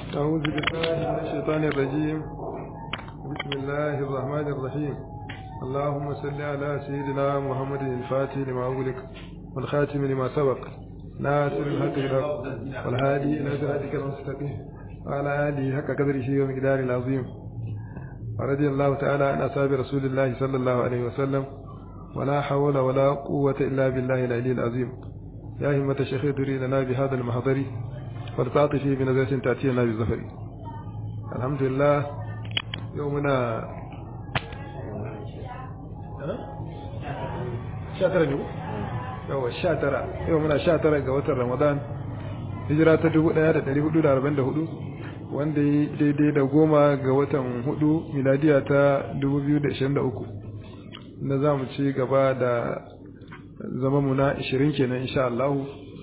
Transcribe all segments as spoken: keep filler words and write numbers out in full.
أعوذ بالله من الشيطان الرجيم. بسم الله الرحمن الرحيم. اللهم صل على سيدنا محمد الفاتح لما أغلق والخاتم لما سبق ناصر الحق بالحق والهادي إلى صراطك المستقيم وعلى آله حق قدره ومقداره العظيم. ورضي الله تعالى عن أصحاب رسول الله صلى الله عليه وسلم ولا حول ولا قوة إلا بالله العلي العظيم. يا همة الشيخ ادري لنا بهذا المحضر ولتعطفي بنزلة تأتينا بالظفر. الحمد لله. يومنا شاترة جو يوم شاترة يومنا شاترة جوات رمضان هجرة تدو لا تدري هدو داربند هدو wanda daidai da goma ga watan hudu miladiya ta dubu biyu da ishirin da uku na za mu ci gaba da zama mu na ishirin kenan insha Allah.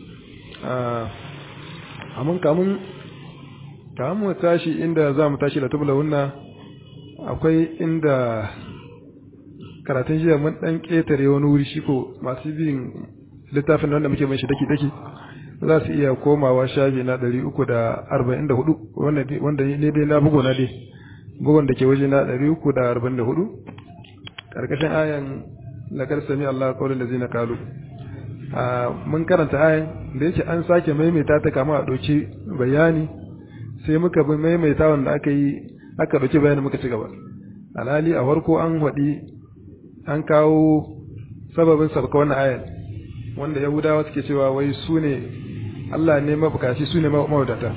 Amin kamun kamun tashi inda za mu tashi da tubula wunna akwai inda karatun jiya mun dan ketare wani wuri shi ko masu bin littafin wanda muke mai shi daki daki za su iya komawa shafi na ɗari uku da arba'in da hudu wanda ne dai na bugu na dai bugun da ke waje na ɗari uku da arba'in da hudu ƙarƙashin ayan laƙar sami Allah kawai da zai na kalu. Mun karanta ayan da yake an sake maimaita ta kama a ɗauki bayani sai muka bi maimaita wanda aka yi aka ɗauki bayani muka ci gaba. Alhali a farko an haɗi an kawo sababin sabka wannan ayan wanda Yahudawa suke cewa wai su ne Allah ne mabukaci su ne mawadata.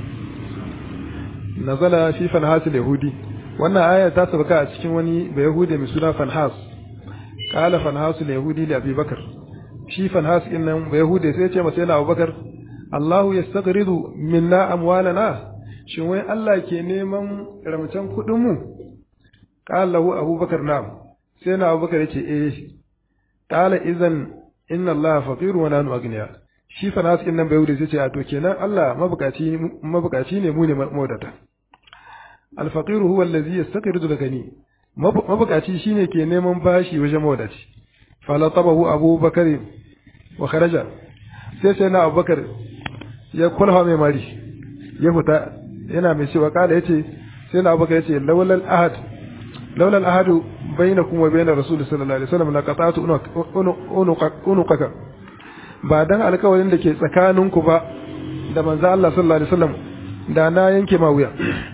Nazala fi fanhasil yahudi, wannan aya ta sabaka a cikin wani ba yahudi mai suna Fanhas. Qala fanhasul yahudi li Abi Bakar, shi Fanhas din nan ba yahudi sai ya ce masa yana Abubakar, Allahu yastaghridu minna amwalana, shin wai Allah ke neman ramcen kudin mu? Qala lahu Abubakar na'am, sai na Abubakar yace eh. Qala idan inna Allah faqirun wa nahnu aghniya, shi Fanhas din nan ba yahudi sai ce a to kenan Allah mabukaci mabukaci ne mu ne mawadata. Al-faqiru huwa allazi yastaghridu al-ghani, mabukaci shine ke neman bashi wajen mawadaci. Fala tabahu Abu Bakar wa kharaja, sai sai na Abubakar ya kulha mai mari ya fita yana mai cewa kala yace sai na Abubakar yace lawlal ahad lawlal ahadu bainakum wa bainar rasul sallallahu alaihi wasallam la qata'tu unuqaka, ba dan alƙawarin da ke tsakaninku ba da manzo Allah sallallahu alaihi wasallam da na yanke ma wuya.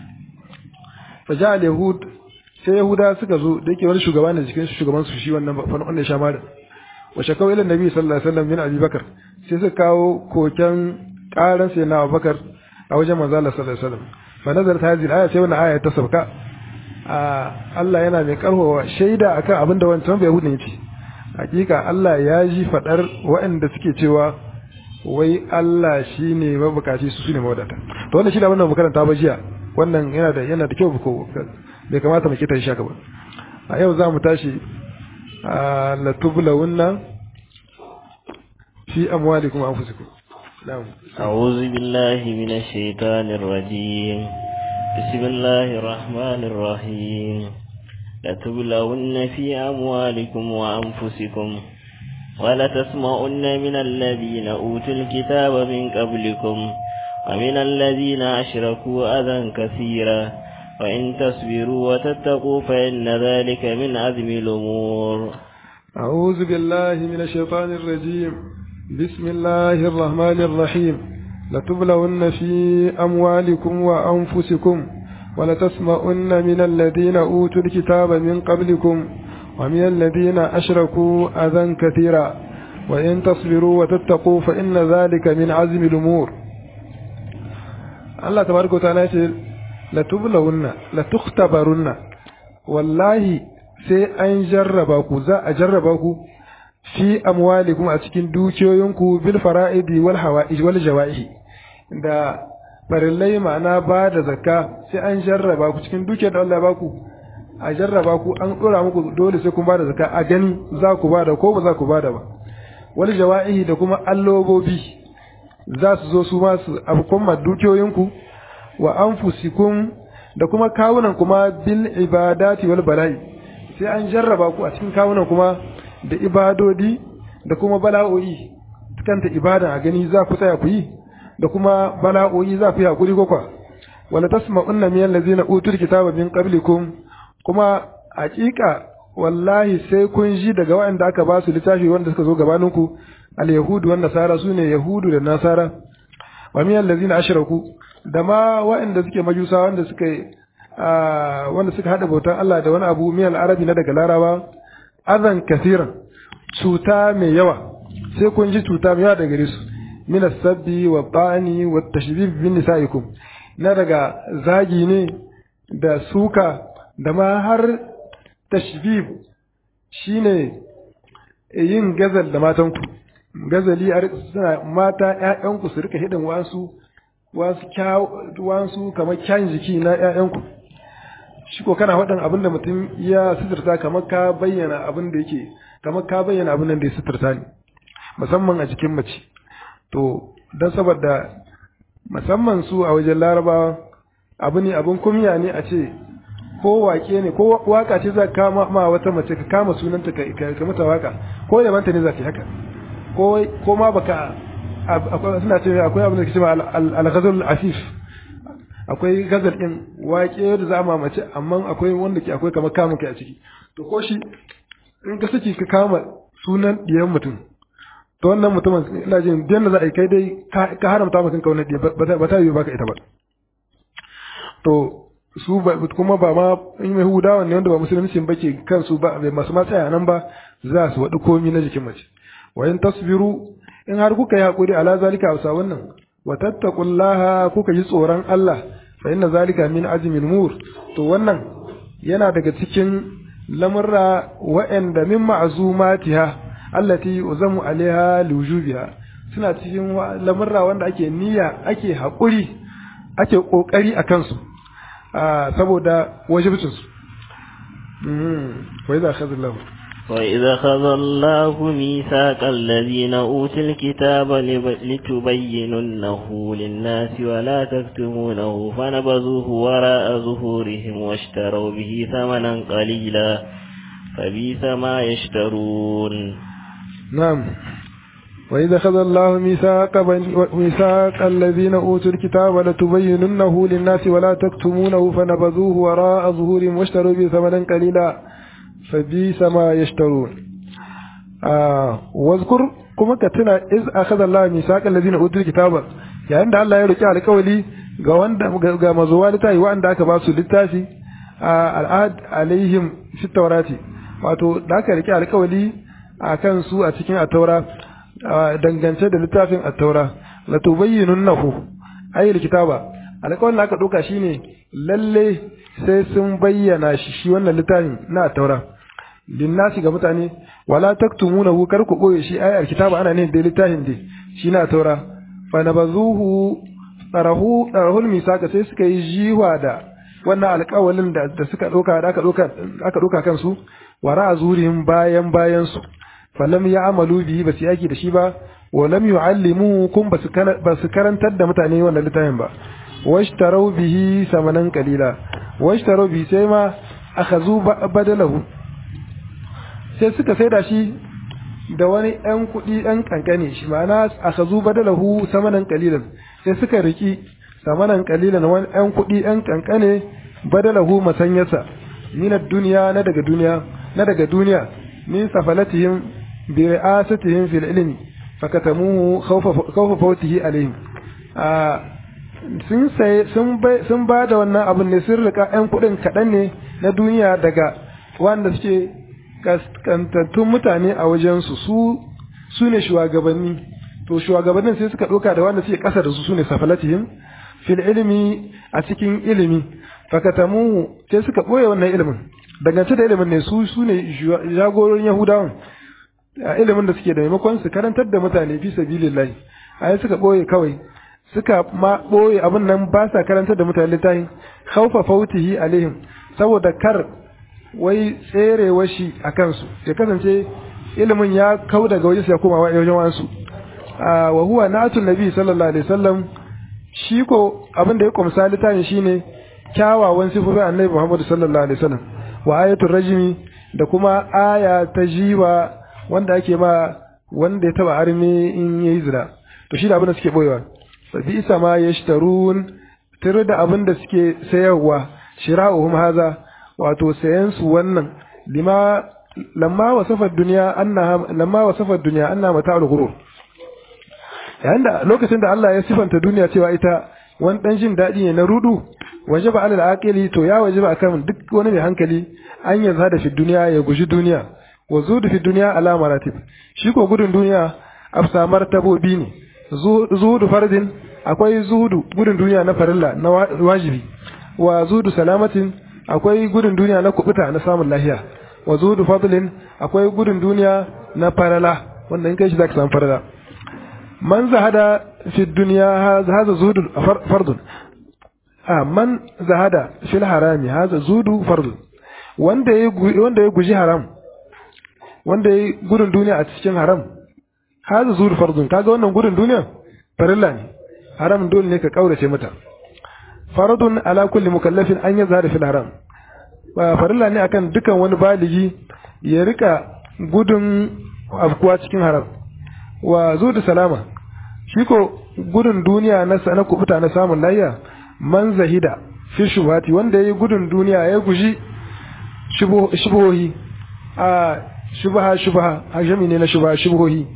Faja al-yahud, sai yahuda suka zo da yake wani shugaba ne cikin shugaban su shi wannan wannan shamarin wa shakau ila nabi sallallahu alaihi wasallam min Abi Bakar, sai suka kawo koken karan sai na Abubakar a wajen manzo Allah sallallahu alaihi wasallam. Fa nazarat hadhihi al-aya, sai wannan aya ta sauka. Allah yana mai karhowa shaida akan abin da wancan bai yahudin yace. Hakika Allah ya ji fadar waɗanda suke cewa wai Allah shine mabukaci su ne mawadata. To wannan shi da wannan makaranta ba jiya, wannan yana da yana da kyau ko bai kamata mu kita shi haka ba. A yau za mu tashi la tublawunna fi amwalikum wa anfusikum. Na'am. A'udhu billahi minash shaitanir rajim. Bismillahir rahmanir rahim. La tublawunna fi amwalikum wa anfusikum wa la tasma'unna minal ladhina utul kitaba min qablikum wa minal ladhina ashraku adhan kaseera wa in tasbiru wa tattaqu fa inna dhalika min azmi al-umur. A'udhu billahi minash shaitanir rajim. Bismillahir rahmanir rahim. La tublawunna fi amwalikum wa anfusikum wa la tasma'unna minal ladhina utul kitaba min qablikum wa minal ladhina ashraku adhan kathira wa in tasbiru wa tattaqu fa inna dhalika min azmi al-umur. Allah tabaraka wa ta'ala yace la tublawunna la tukhtabarunna, wallahi sai an jarraba ku, za a jarraba ku fi amwalikum a cikin dukiyoyinku bil fara'idi wal hawa'ij wal jawa'ihi, da farillai ma'ana ba da zakka sai an jarraba ku cikin dukiyar da Allah ya baku, a jarraba ku an dora muku dole sai kun ba da zakka a gani za ku ba da ko ba za ku ba da ba. Wal jawa'ihi da kuma allobobi za su zo su ma su abkon dukiyoyinku wa anfusikum da kuma kawunan kuma bil ibadati wal bala'i, sai an jarraba ku a cikin kawunan kuma da ibadodi da kuma bala'o'i, kanta ibada a gani za ku tsaya ku yi da kuma bala'o'i za ku yi hakuri ko kwa wala tasma'unna min allazina utul kitaba min qablikum kuma haƙiƙa wallahi sai kun ji daga waɗanda aka ba su littafi wanda suka zo gabaninku al-yahudu wan nasara sune yahudu da nasara wa min allazina ashraku da ma waɗanda suke majusa wanda suka wanda suka hada bautan Allah da wani abu min al-arabi na daga laraba azan kasiran cuta mai yawa sai kun ji cuta mai yawa daga gare su min as-sabbi wa ta'ani wa tashbib bin nisaikum na daga zagi ne da suka da ma har tashbib shine yin gazal da matanku gazali suna mata ƴaƴanku su rika hidin wasu wasu wasu kamar kyan jiki na ƴaƴanku shi ko kana faɗin abin da mutum ya suturta kamar ka bayyana abin da yake kamar ka bayyana abin da ya suturta ne musamman a jikin mace to don saboda musamman su a wajen larabawa abu ne abin kumya ne a ce ko wake ne ko waka ce za ka kama ma wata mace ka kama sunanta ka ka mata waka ko da manta ne za ka yi haka ko ko ma baka akwai suna ce akwai abin da ke cewa al-ghazal afif akwai gazal din wake da za ma mace amma akwai wanda ke akwai kamar kama kai a ciki to ko shi in ka saki ka kama sunan diyan mutum to wannan mutumin ina jin dan da za a yi kai dai ka haramta maka kanka wannan diyan ba ta yi baka ita ba to su kuma ba ma in mai hudawa ne wanda ba musulunci ba ke kansu ba masu matsaya nan ba za su waɗi komi na jikin mace wa in tasbiru in har kuka yi haƙuri ala zalika a wannan wa tattaqullaha kuka yi tsoron Allah fa inna zalika min azmil umur to wannan yana daga cikin lamurra wa'anda min ma'zumatiha allati uzamu alaiha liwujubiha suna cikin lamurra wanda ake niyya ake haƙuri ake kokari akan su saboda wajibcinsu wa idza akhadha Allah wa idza akhadha Allah mithaqa alladhina utul kitaba litubayyinunahu lin-nasi wa la taktumunahu fanabadhuhu wara'a zuhurihim washtaraw bihi thamanan qalila fabisa ma yashtarun na'am وإذا أخذ الله ميثاق ميثاق الذين أوتوا الكتاب لتبيننه للناس ولا تكتمونه فنبذوه وراء ظهورهم واشتروا به ثمنا قليلا فبئس ما يشترون آه واذكر كما كتنا إذ أخذ الله ميثاق الذين أوتوا الكتاب يعني ده الله يرجع على قولي ga wanda ga mazuwa littafi wanda aka ba su littafi al'ad alaihim fi tawrati wato da aka rike alƙawali akan su a cikin at-taura dangance da littafin at-taura la tubayyinunnahu ayyul kitaba alƙawarin da aka doka shine lalle sai sun bayyana shi shi wannan littafin na at-taura linnasi ga mutane wala taktumunahu kar ku boye shi ayyul kitaba ana ne da littafin dai shi na at-taura fa nabazuhu tarahu tarahul misaka sai suka yi jiwa da wannan alƙawalin da da suka doka da aka doka aka doka kansu wara azurihim bayan bayan su falam ya'malu bihi basu yaki da shi ba wa lam yu'allimu kun basu basu karantar da mutane wannan littafin ba washtaru bihi samanan qalila washtaru bi sai ma akhazu badalahu sai suka saida shi da wani ɗan kuɗi ɗan kankane shi ma'ana akhazu badalahu samanan qalilan sai suka riki samanan qalilan wani ɗan kuɗi ɗan kankane badalahu masanyarsa min ad-dunya na daga duniya na daga duniya min safalatihim bi ri'asatihim fil ilmi fakatamuhu khawfa khawfa fawtihi alaihim a sun sai sun bai sun ba da wannan abun ne sun rika ɗan kuɗin kaɗan ne na duniya daga wanda suke kaskantattun mutane a wajen su su su ne shugabanni to shugabannin sai suka ɗauka da wanda suke ƙasa da su su ne safalatihim fil ilmi a cikin ilimi fakatamuhu sai suka ɓoye wannan ilimin dangance da ilimin ne su su ne jagororin yahudawan a ilimin da suke da maimakon su karantar da mutane fi sabilillahi ai suka ɓoye kawai suka ma ɓoye abin nan ba sa karantar da mutane littafin khawfa fautihi alaihim saboda kar wai tserewar shi a kansu ya kasance ilimin ya kau daga wajen ya koma wajen wasu wa huwa na'atul nabi sallallahu alaihi wasallam shi ko abin da ya kumsa littafin shine kyawawan sifofin annabi Muhammad sallallahu alaihi wasallam wa ayatul rajmi da kuma aya ta jiwa wanda ake ma wanda ya taba arme in yayi zina to shi da abin da suke boyewa fa bi isa ma yashtarun tare da abin da suke sayarwa shira'uhum haza wato sayan su wannan lima lamma wasafa dunya annaha lamma wasafa dunya anna mata'ul ghurur yayin da lokacin da Allah ya sifanta duniya cewa ita wani dan jin dadi ne na rudu wajaba alal aqili to ya wajaba akan duk wani mai hankali an yanzu da fi duniya ya guji duniya wa zudu fi duniya ala maratib shi ko gudun duniya afsa martabobi ne zuhudu fardin akwai zuhudu gudun duniya na farilla na wajibi wa zuhudu salamatin akwai gudun duniya na kubuta na samun lahiya wa zuhudu fadlin akwai gudun duniya na farala wanda in kai shi zaka samu farala man zahada fi duniya haza zuhudu fardun a man zahada fil harami haza zuhudu fardun wanda ya wanda ya guji haram wanda ya gudun duniya a cikin haram haza zuhudu fardun kaga wannan gudun duniya farilla ne haram dole ne ka kaurace mata faradun ala kulli mukallafin an yazhara fil haram ba farilla ne akan dukan wani baligi ya rika gudun afkuwa cikin haram wa zudu salama shi ko gudun duniya na sana kubuta na samun layya man zahida fi shubhati wanda yayi gudun duniya ya guji shubuhohi a shubha shubha hajami ne na shubha shubuhohi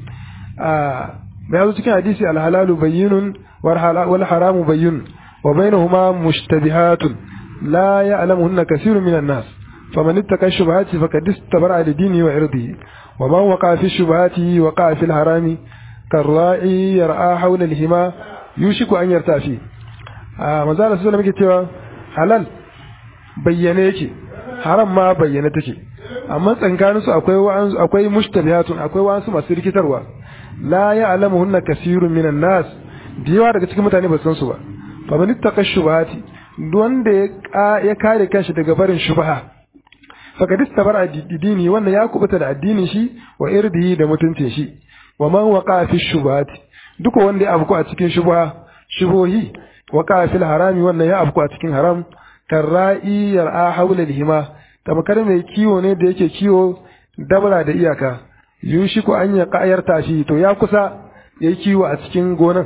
a mai cikin hadisi al-halalu bayyinun wal haramu bayyinun wa bainahuma mushtabihatun la ya'lamuhunna kathirun minan nas faman ittaqa shubahati faqad istabara li dinihi wa irdihi wa man waqa fi shubahati waqa fi al-harami karra'i yar'a hawla al-hima yushiku an yarta fi a manzo Allah sallallahu alaihi wasallam yake cewa halal bayyane yake haram ma bayyane take amma tsankanin su akwai wa'an akwai mushtabihatun akwai wa'ansu masu rikitarwa la ya'lamuhunna kathirun minan nas diyawa daga cikin mutane ba san su ba fa man ittaqa shubahati wanda ya kare kanshi daga barin shubha faqad istabara dini wannan ya kubuta da addinin shi wa irdihi da mutuncin shi wa man waqa fi shubahati duk wanda ya afku a cikin shubha shubohi waqa fil harami wannan ya afku a cikin haram karra'i yar'a hawla al-hima tabakar mai kiwo ne da yake kiwo dabara da iyaka yushiku an ya qayar tashi to ya kusa yayi kiwo a cikin gonan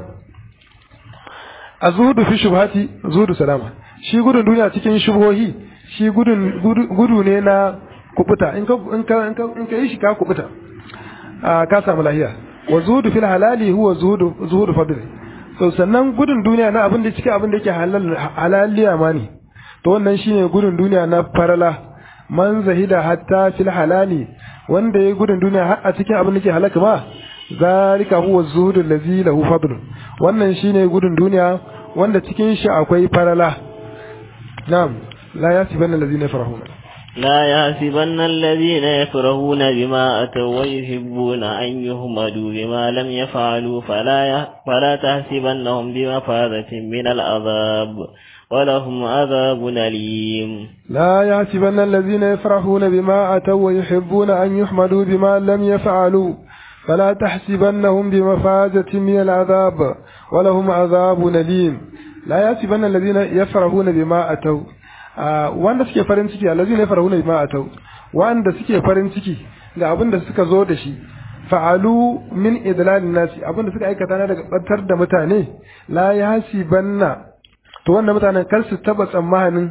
azudu fi shubhati zudu salama shi gudun duniya cikin shubhohi shi gudun gudu ne na kubuta in ka in ka in ka yi shi ka kubuta a ka samu lahiya wa zudu fil halali huwa zudu zuhudu fadl to sannan gudun duniya na abin da cikin abin da yake halal halaliya ma ne to wannan shine gudun duniya na farala man zahida hatta fil halali wanda ya gudun duniya har a cikin abin da yake halaka ma zalika huwa zuhudu allazi lahu fadl wannan shine gudun duniya wanda cikin shi akwai farala na'am la yasibanna allazina yafrahuna لا يحسبن الذين يفرحون بما أتوا ويحبون أن يحمدوا بما لم يفعلوا فلا ي... فلا تحسبنهم بمفازة من العذاب ولهم عذاب أليم لا يحسبن الذين يفرحون بما أتوا ويحبون أن يحمدوا بما لم يفعلوا فلا تحسبنهم بمفازة من العذاب ولهم عذاب أليم لا يحسبن الذين يفرحون بما أتوا wanda suke farin ciki allazina yafrahuna bima atau wanda suke farin ciki ga abin da suka zo da shi fa'alu min idlalin nasi abin da suka aikata na daga bantar da mutane la yahsibanna to wannan mutanen kar su taba tsammanin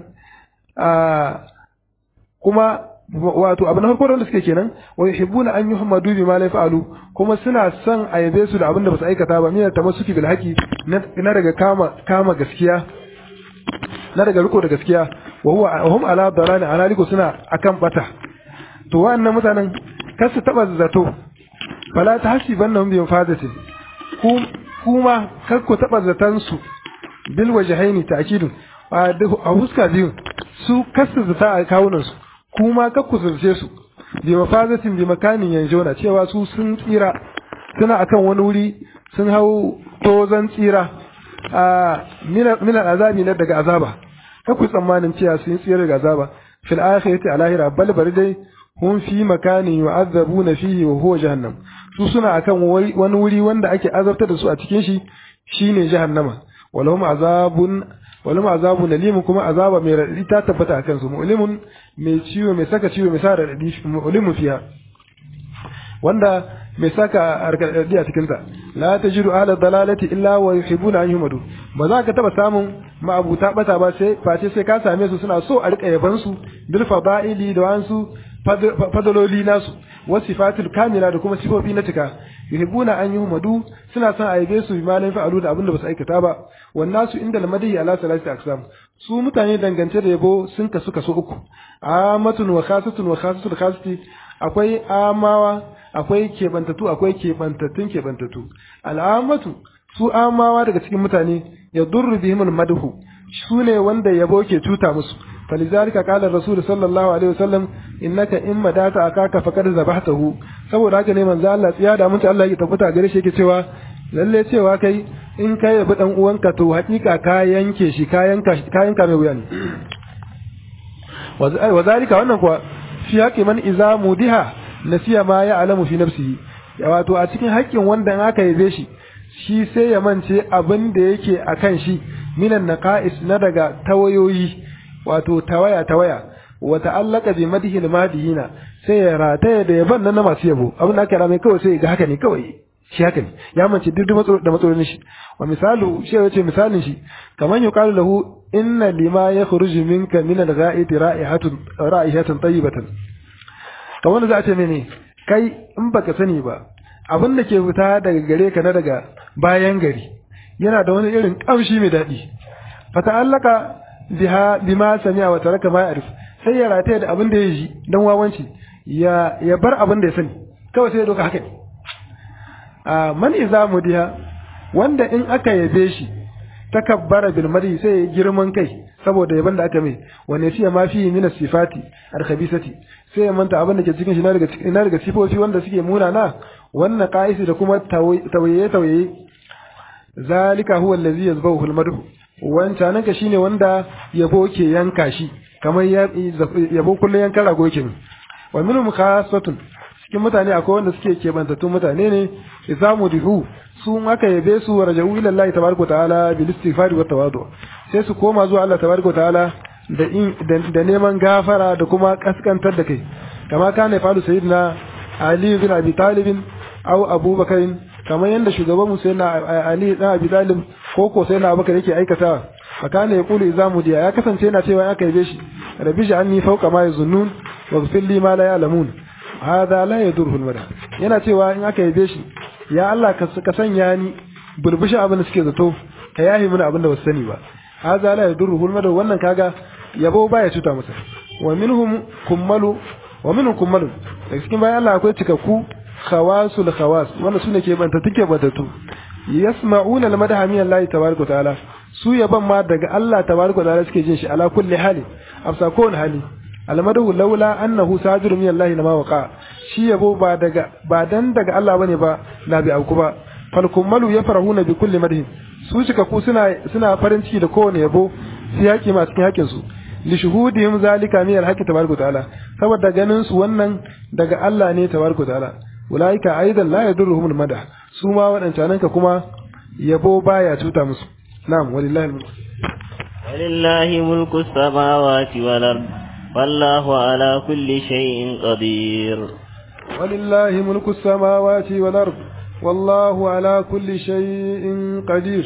a kuma wato abin farko da suke kenan wa yuhibbuna an yuhammadu bima la yaf'alu kuma suna son a yabe su da abin da ba su aikata ba mina tamassuki bil haqi na daga kama kama gaskiya na daga riko da gaskiya wa huwa hum ala dalali ala liko suna akan bata to wannan mutanen kar su taba zato fala tahsibannahum bi mafadati kuma kar ku taba zatan su bil wajhaini ta'kidun a huska biyu su kasu zata a kawunan su kuma kar ku zurce su bi mafadatin bi makanin yanjona cewa su sun tsira suna akan wani wuri sun hau tozan tsira a min azabi na daga azaba ka ku tsammanin cewa sun tsira daga azaba fil akhirati a lahira bal bari dai hum fi makanin yu'azzabuna fihi wa huwa jahannam su suna akan wani wuri wanda ake azabtar da su a cikin shi shine jahannama walahum azabun walahum azabun alim kuma azaba mai radadi ta tabbata akan su mu'limun mai ciwo mai saka ciwo mai sa radadi mu'limun fiha wanda mai saka radadi a cikin ta la tajidu ahla dalalati illa wa yuhibbuna an yuhmadu ba za ka taba samun ma'abuta bata ba sai face sai ka same su suna so a rika yaban su bil fada'ili da wansu fadaloli nasu wasifatul kamila da kuma sifofi na cika yuhibuna an yuhmadu suna son a yabe su bi malin fa'alu da abinda basu aikata ba wannan su inda almadihi ala salati aqsam su mutane dangance da yabo sun kasu kaso uku amatun wa khasatun wa khasatul khasati akwai amawa akwai kebantatu akwai kebantattun kebantatu al'amatu su amawa daga cikin mutane ya durru bihimul madhu su ne wanda yabo ke cuta musu falizalika qala rasul sallallahu alaihi wasallam innaka in madata akaka faqad zabahtahu saboda haka ne manzo Allah tsiya da mutunta Allah ya tabbata gare shi yake cewa lalle cewa kai in kai yabi dan uwanka to hakika ka yanke shi ka yanka ka yanka mai wuya ne wa zalika wannan kuwa fi haqqi man iza mudiha nasiya ma ya alamu fi nafsihi wato a cikin haƙƙin wanda aka yabe shi shi sai ya mance abin da yake akan shi minan naqais na daga tawayoyi wato tawaya tawaya wa ta'allaka bi madhi al-madihina sai ya rataya da yaban nan na masu yabo abin da aka rame kawai sai ga haka ne kawai shi haka ne ya mance duk da matsalolin shi wa misalu shi yace misalin shi kaman yuqalu lahu inna lima yakhruju minka min al-gha'iti ra'ihatun ra'ihatun tayyibatan kamar za a ce mene kai in baka sani ba abin da ke fita daga gare ka na daga bayan gari yana da wani irin kamshi mai daɗi fata'allaka biha bima sami'a wa taraka ma ya'rif sai ya rataya da abin da ya ji dan wawanci ya ya bar abin da ya sani kawai sai ya doka haka ne a man izamu diha wanda in aka yabe shi takabbara bil mari sai ya girman kai saboda yaban da aka mai wanne shi ma fi min sifati al khabisati sai ya manta abin da ke cikin shi na daga na daga sifofi wanda suke munana wannan qa'isi da kuma tawaye tawaye zalika huwa allazi yazbahu al madhu wancan nan ka shine wanda yabo ke yanka shi kamar yabo kullun yankan rago yake wa minhum khassatun cikin mutane akwai wanda suke kebantattun mutane ne isamu dihu su aka yabe su rajau ila Allah tabaraka ta'ala bil istighfar wa tawadu sai su koma zuwa Allah tabaraka ta'ala da da neman gafara da kuma kaskantar da kai kama kana falu sayyidina Ali bin Abi Talib aw Abu Bakar kamar yanda shugaban mu sayyidina Ali dan Abi Talib ko ko sayyidina Abu Bakar yake aikata fakana yaqulu izamu diya ya kasance yana cewa aka yabe shi rabbi ja'alni fawqa ma yazunnun waghfir li ma la ya'lamun hada la yadurhu al-mada yana cewa in aka yabe shi ya Allah ka sanya ni burbushi abin da suke zato ka yahi mun abin da wasu sani ba hada la yadurhu al-mada wannan kaga yabo baya cuta masa wa minhum kummalu wa minhum kummalu daga cikin bayan Allah akwai cikakku khawasul khawas wannan sune ke banta take batatu yasma'una al-madaha min Allah tabaaraka ta'ala su yaban ma daga Allah tabaaraka ta'ala suke jin shi ala kulli hali afsa kowane hali almadahu laula annahu sajirun min Allah lama waqa shi yabo ba daga ba dan daga Allah bane ba la bi auku ba fal kummalu yafrahuna bi kulli madhin su cika ku suna suna farin ciki da kowane yabo su yaki ma cikin hakin su li shuhudihim zalika min al-haqqi tabaraka ta'ala saboda ganin su wannan daga Allah ne tabaraka ta'ala ulaika aidan la yadurruhum al-madah su ma wadancan ka kuma yabo baya cuta musu na'am walillahi al-mulk walillahi mulku as-samawati wal ard والله على كل شيء قدير ولله ملك السماوات والأرض والله على كل شيء قدير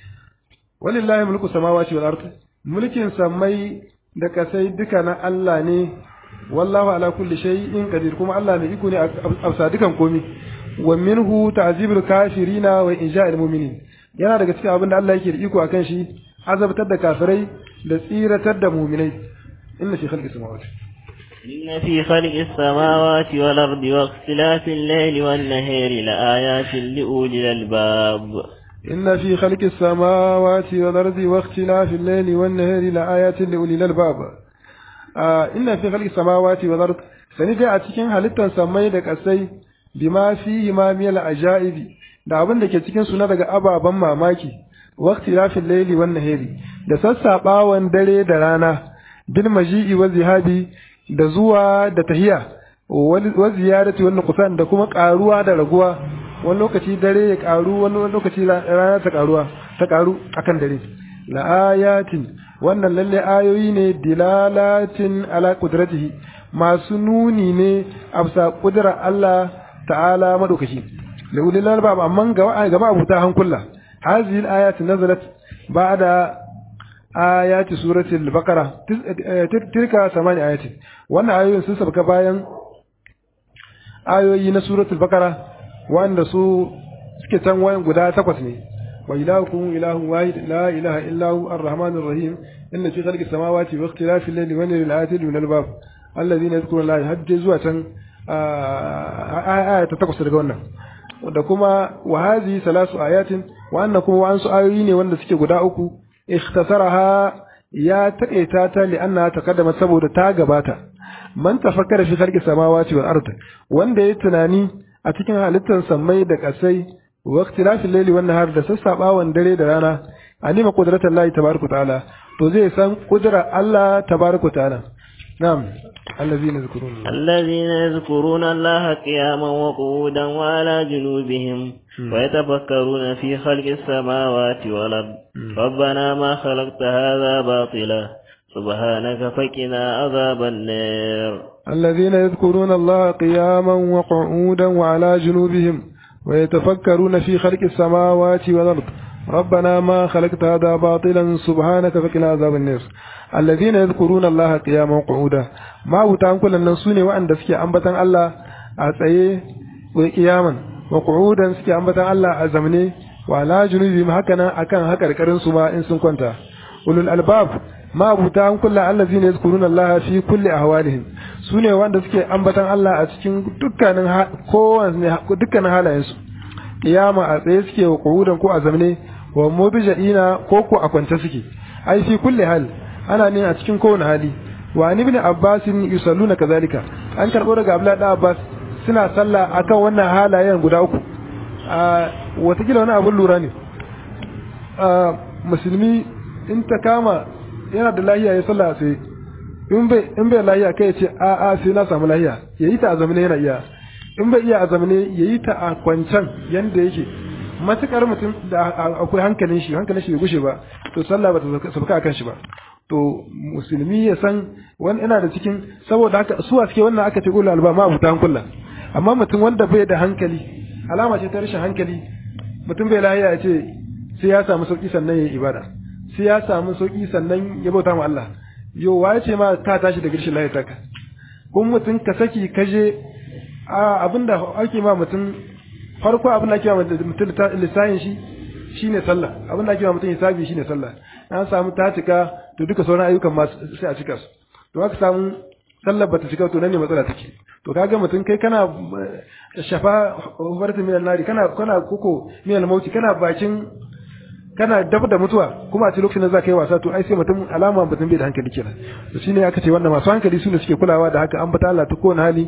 ولله ملك السماوات والأرض ملك سمي da kasai duka na Allah ne wallahu ala kulli shay'in qadir kuma Allah ne iko ne a dukan komai wa minhu ta'zibul kafirina wa inja'il mu'minin yana daga cikin abin da Allah yake da iko akan shi azabtar da kafirai da tsiratar da mu'minai إن في خلق السماوات إن في خلق السماوات والأرض واختلاف الليل والنهار لآيات لأولي الألباب إن في خلق السماوات والأرض واختلاف الليل والنهار لآيات لأولي الألباب آه إن في خلق السماوات والأرض سنجا أتكين هلتا سمي لك أسي بما فيه ما من العجائب da abin da ke cikin suna daga ababen mamaki waqtilafil layli wan nahari da sassabawan dare da rana bil maji'i wa zihabi da zuwa da tahiya wa ziyarati wannan kusan da kuma karuwa da raguwa wani lokaci dare ya karu wani lokaci rana ta karuwa ta karu akan dare la ayatin wannan lalle ayoyi ne dilalatin ala qudratihi masu nuni ne afsa kudrar Allah ta'ala madaukaki la ulil albab amman ga ga abuta hankula hadhihi alayat nazalat ba'da ayati suratul baqara tilka samani ayati wannan ayoyin sun sabka bayan ayoyi na suratul baqara wanda su suke can wayan guda takwas ne wa ilahukum ilahun wahid la ilaha illa hu arrahmanur rahim inna fi khalqis samawati wa ikhtilafil layli wan nahari laayatin min albab alladhina yadhkuruna allaha hajja zuwa can aya ta takwas daga wannan da kuma wa hadhihi salasu ayatin wa annakum wa ansu ayoyi ne wanda suke guda uku ikhtasaraha ya taƙaita ta li anna taqaddama saboda ta gabata man tafakkara fi khalqis samawati wal ard wanda yayi tunani a cikin halittar samai da kasai wa ikhtilafil layli wan nahar da sassabawan dare da rana alima qudratullahi tabaaraka ta'ala to zai san kudrar Allah tabaaraka ta'ala na'am الذين يذكرون الله الذين يذكرون الله قياما وقعودا وعلى جنوبهم ويتفكرون في خلق السماوات والأرض ربنا ما خلقت هذا باطلا سبحانك فقنا عذاب النار الذين يذكرون الله قياما وقعودا وعلى جنوبهم ويتفكرون في خلق السماوات والأرض ربنا ما خلقت هذا باطلا سبحانك فقنا عذاب النار الذين يذكرون الله قياما وقعودا ما wutan kullun nan sune waɗanda suke ambatan Allah a tsaye wa kiyaman wa qu'udan suke ambatan Allah a zamne wa la junubihim hakana akan hakarkarin su ma in sun kwanta ulul albab ma wutan kullun allazina yadhkuruna Allah fi kulli ahwalihim sune waɗanda suke ambatan Allah a cikin dukkanin kowanne dukkanin halayen su kiyama a tsaye suke wa qu'udan ko a zamne wa mubijina ko ko a kwance suke ai fi kulli hal ana ne a cikin kowane hali wa ibn abbas yusalluna kazalika an karbo daga abdullahi da abbas suna sallah akan wannan halayen guda uku a wata kila wani abun lura ne a musulmi in ta kama yana da lahiya ya sallah sai in bai in bai lahiya kai ya ce a a sai na samu lahiya yayi ta azamne yana iya in bai iya azamne yayi ta a kwancan yanda yake matukar mutum da akwai hankalin shi hankalin shi bai gushe ba to sallah ba ta sauka akan shi ba to musulmi ya san wani ina da cikin saboda haka su a cikin wannan aka ce ulul alba ma abuta hankula amma mutum wanda bai da hankali alama ce ta rashin hankali mutum bai lahiya ya ce sai ya samu sauki sannan ya yi ibada sai ya samu sauki sannan ya bauta ma Allah yo waye ce ma ka tashi da girshin lahiya taka kun mutum ka saki kaje a abinda ake ma mutum farko abin da ake ma mutum lissahin shi shine sallah abin da ake ma mutum hisabi shine sallah an samu ta cika to duka sauran ayyukan ma sai a cika su to aka samu sallar bata cika to nan ne matsala take to kaga mutum kai kana shafa hubarta min nari kana kana koko min mauti kana bakin kana dab da mutuwa kuma a cikin lokacin da za ka yi wasa to ai sai mutum alama mutum bai da hankali kenan to shine aka ce wannan masu hankali sune suke kulawa da haka an bata Allah ta kowane hali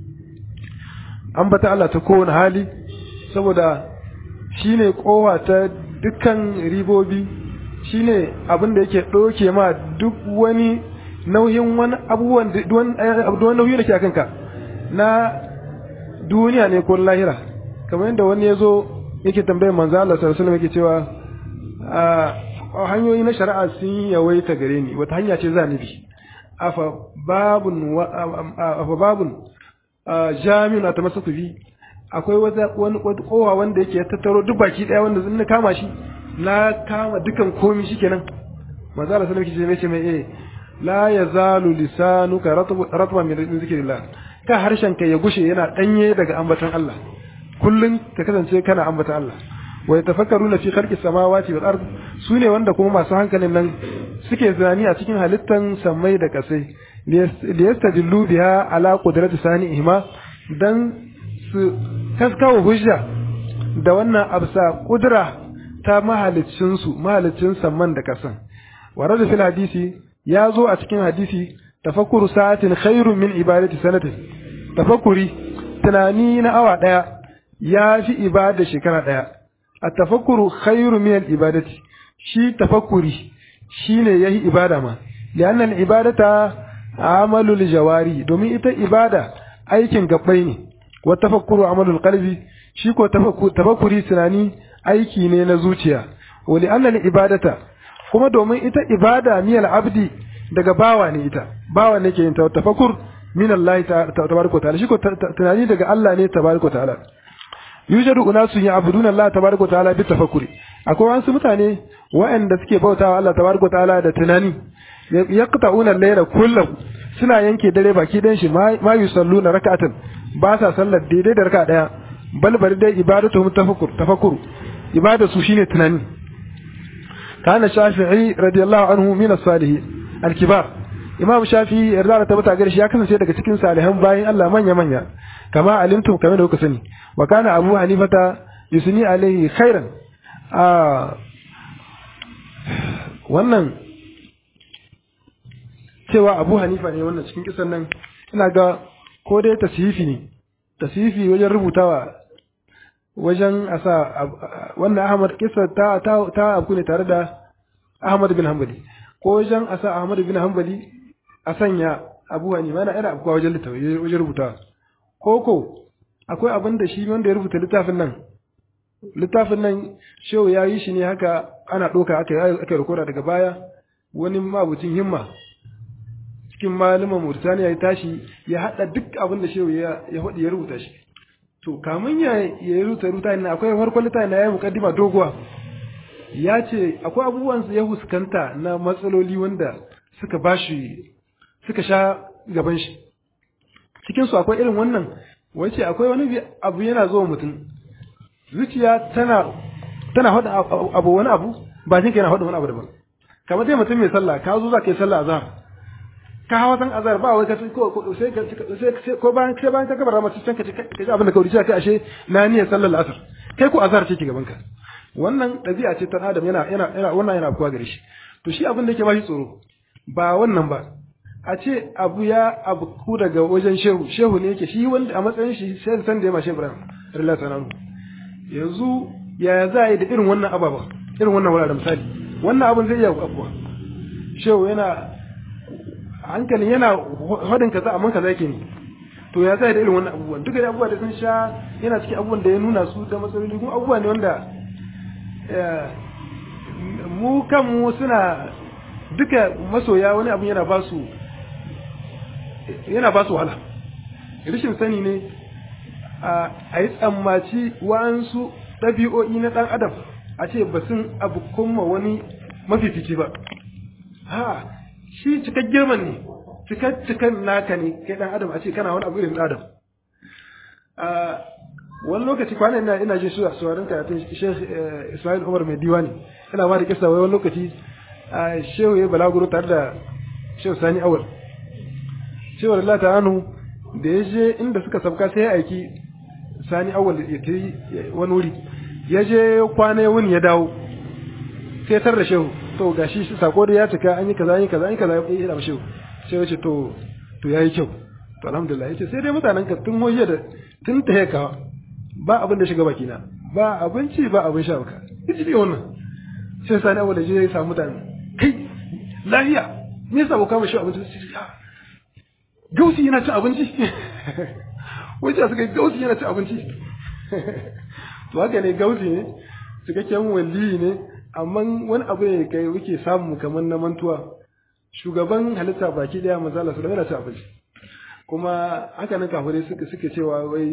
an bata Allah ta kowane hali saboda shine kowa ta dukkan ribobi shine abin da yake ɗauke ma duk wani nauyin wani abubuwan wani nauyi da ke a kanka na duniya ne ko lahira kamar yadda wani ya zo yake tambayar manzo Allah sallallahu alaihi wasallam yake cewa a hanyoyi na shari'a sun yawaita gare ni wata hanya ce za ni bi afa babun afa babun jami'un a tamassuku bi akwai wata wani kowa wanda yake tattaro duk baki daya wanda in na kama shi na kama dukan komi shikenan manzo Allah sallallahu alaihi wasallam yake mai eh la yazalu lisanuka ratban min zikrillah ka harshen ka ya gushe yana danye daga ambaton Allah kullun ka kasance kana ambaton Allah wa yatafakkaruna fi khalqi samawati wal ard sune wanda kuma masu hankalin nan suke zani a cikin halittan samai da kasai liyastadillu biha ala qudrati sanihima dan su kaskawo hujja da wannan absa kudura ta mahalicin su mahalicin samman da kasan warada fil hadisi ya zo a cikin hadisi tafakkuru sa'atin khairun min ibadati sanatin tafakkuri tunani na awa daya ya fi ibada shekara daya at-tafakkuru khairun min al-ibadati shi tafakkuri shine yayi ibada ma lianna al-ibadata amalu al-jawari domin ita ibada aikin gabbai ne wa tafakkuru amalu al-qalbi shi ko tafakkuri tunani aiki ne na zuciya wa lianna al-ibadata kuma domin ita ibada miyal abdi daga bawa ne ita bawa ne ke yin tafakkur min Allah tabaraka ta'ala shi ko tunani daga Allah ne tabaraka ta'ala yujadu unasun ya'buduna Allah tabaraka ta'ala bi tafakkuri akwai wasu mutane waɗanda suke bautawa Allah tabaraka ta'ala da tunani yaqta'una al-layla kullahu suna yanke dare baki dan shi ma yusalluna rak'atan ba sa sallar daidai da raka daya bal bari dai ibadatuhum tafakkur tafakkur ibadatu shine tunani kana shafi'i radiyallahu anhu min as-salihin al-kibar imam shafi'i yarda ta bata gare shi ya kasance daga cikin salihan bayin Allah manya manya kama alimtum kamar da kuka sani wa kana abu hanifata yusni alaihi khairan a wannan cewa abu hanifa ne wannan cikin kisan nan ina ga ko dai tashifi ne tashifi wajen rubutawa wajen asa wannan ahmad kisa ta ta ta abu ne tare da ahmad bin hanbali ko wajen asa ahmad bin hanbali a sanya abu hanifa na ina abuwa wajen littafi wajen rubutawa ko ko akwai abin da shi wanda ya rubuta littafin nan littafin nan shehu ya yi shi ne haka ana ɗauka aka aka rikoda daga baya wani mabucin himma cikin malaman Mauritania ya tashi ya hada duk abin da shehu ya ya faɗi ya rubuta shi to kamun ya ya rubuta rubuta ne akwai farkon littafin ya yi mukaddima doguwa ya ce akwai abubuwan su ya huskanta na matsaloli wanda suka bashi suka sha gaban shi cikin su akwai irin wannan wace akwai wani abu yana zuwa mutum zuciya tana tana hada abu wani abu ba shi yana hada wani abu daban kamar dai mutum mai sallah ka zo za ka yi sallah azhar ka hawa san azhar ba wai ka ko sai ka sai ko bayan kai bayan ka kabar mace can ka ci ka abin da ka wuce kai ashe na niyyar sallar asar kai ko azhar ce ki gaban ka wannan dabi'a ce ta adam yana yana wannan yana kuwa gare shi to shi abin da yake ba shi tsoro ba wannan ba a ce abu ya abu ku daga wajen shehu shehu ne yake shi wanda a matsayin shi sai san da ya mashe Ibrahim radiyallahu anhu yanzu ya za a yi da irin wannan ababa irin wannan wuraren misali wannan abin zai iya abuwa shehu yana hankalin yana hadin kaza amma kaza yake ne to ya za a yi da irin wannan abubuwan duka da abubuwa da sun sha yana cikin abubuwan da ya nuna su da matsaloli kuma abubuwa ne wanda mu kanmu suna duka masoya wani abin yana ba su yana ba su wahala rashin sani ne a yi tsammaci wa'ansu ɗabi'o'i na ɗan adam a ce ba sun abu kuma wani mafifici ba ha shi cikar girman ne cikar cikar naka ne kai ɗan adam a ce kana wani abu irin ɗan adam wani lokaci kwanan ina ina jin suwa suwarin karatun Sheikh Ismail Umar mai diwani ina ba da kisa wai wani lokaci shehu ya balaguro tare da shehu Sani Awal shehu Allah ta'anu da ya je inda suka sabka sai ya aiki Sani Awal ya tayi wani wuri ya je kwana wuni ya dawo sai tar da shehu to gashi sako da ya cika an yi kaza an yi kaza an yi kaza ya yi da shehu sai ya ce to to yayi kyau to alhamdulillah yace sai dai mutanen ka tun hoye da tun ta heka ba abin da shiga baki na ba abinci ba abin sha baka yace dai wannan sai Sani Awal je ya samu mutane kai lafiya me yasa ba ka mashi abinci gausi yana cin abinci wajen suka yi gausi yana cin abinci to haka ne gausi ne cikakken wali ne amma wani abu ne kai wuke samu kamar na mantuwa shugaban halitta baki daya manzala su da yana cin abinci kuma haka nan kafirai suka suke cewa wai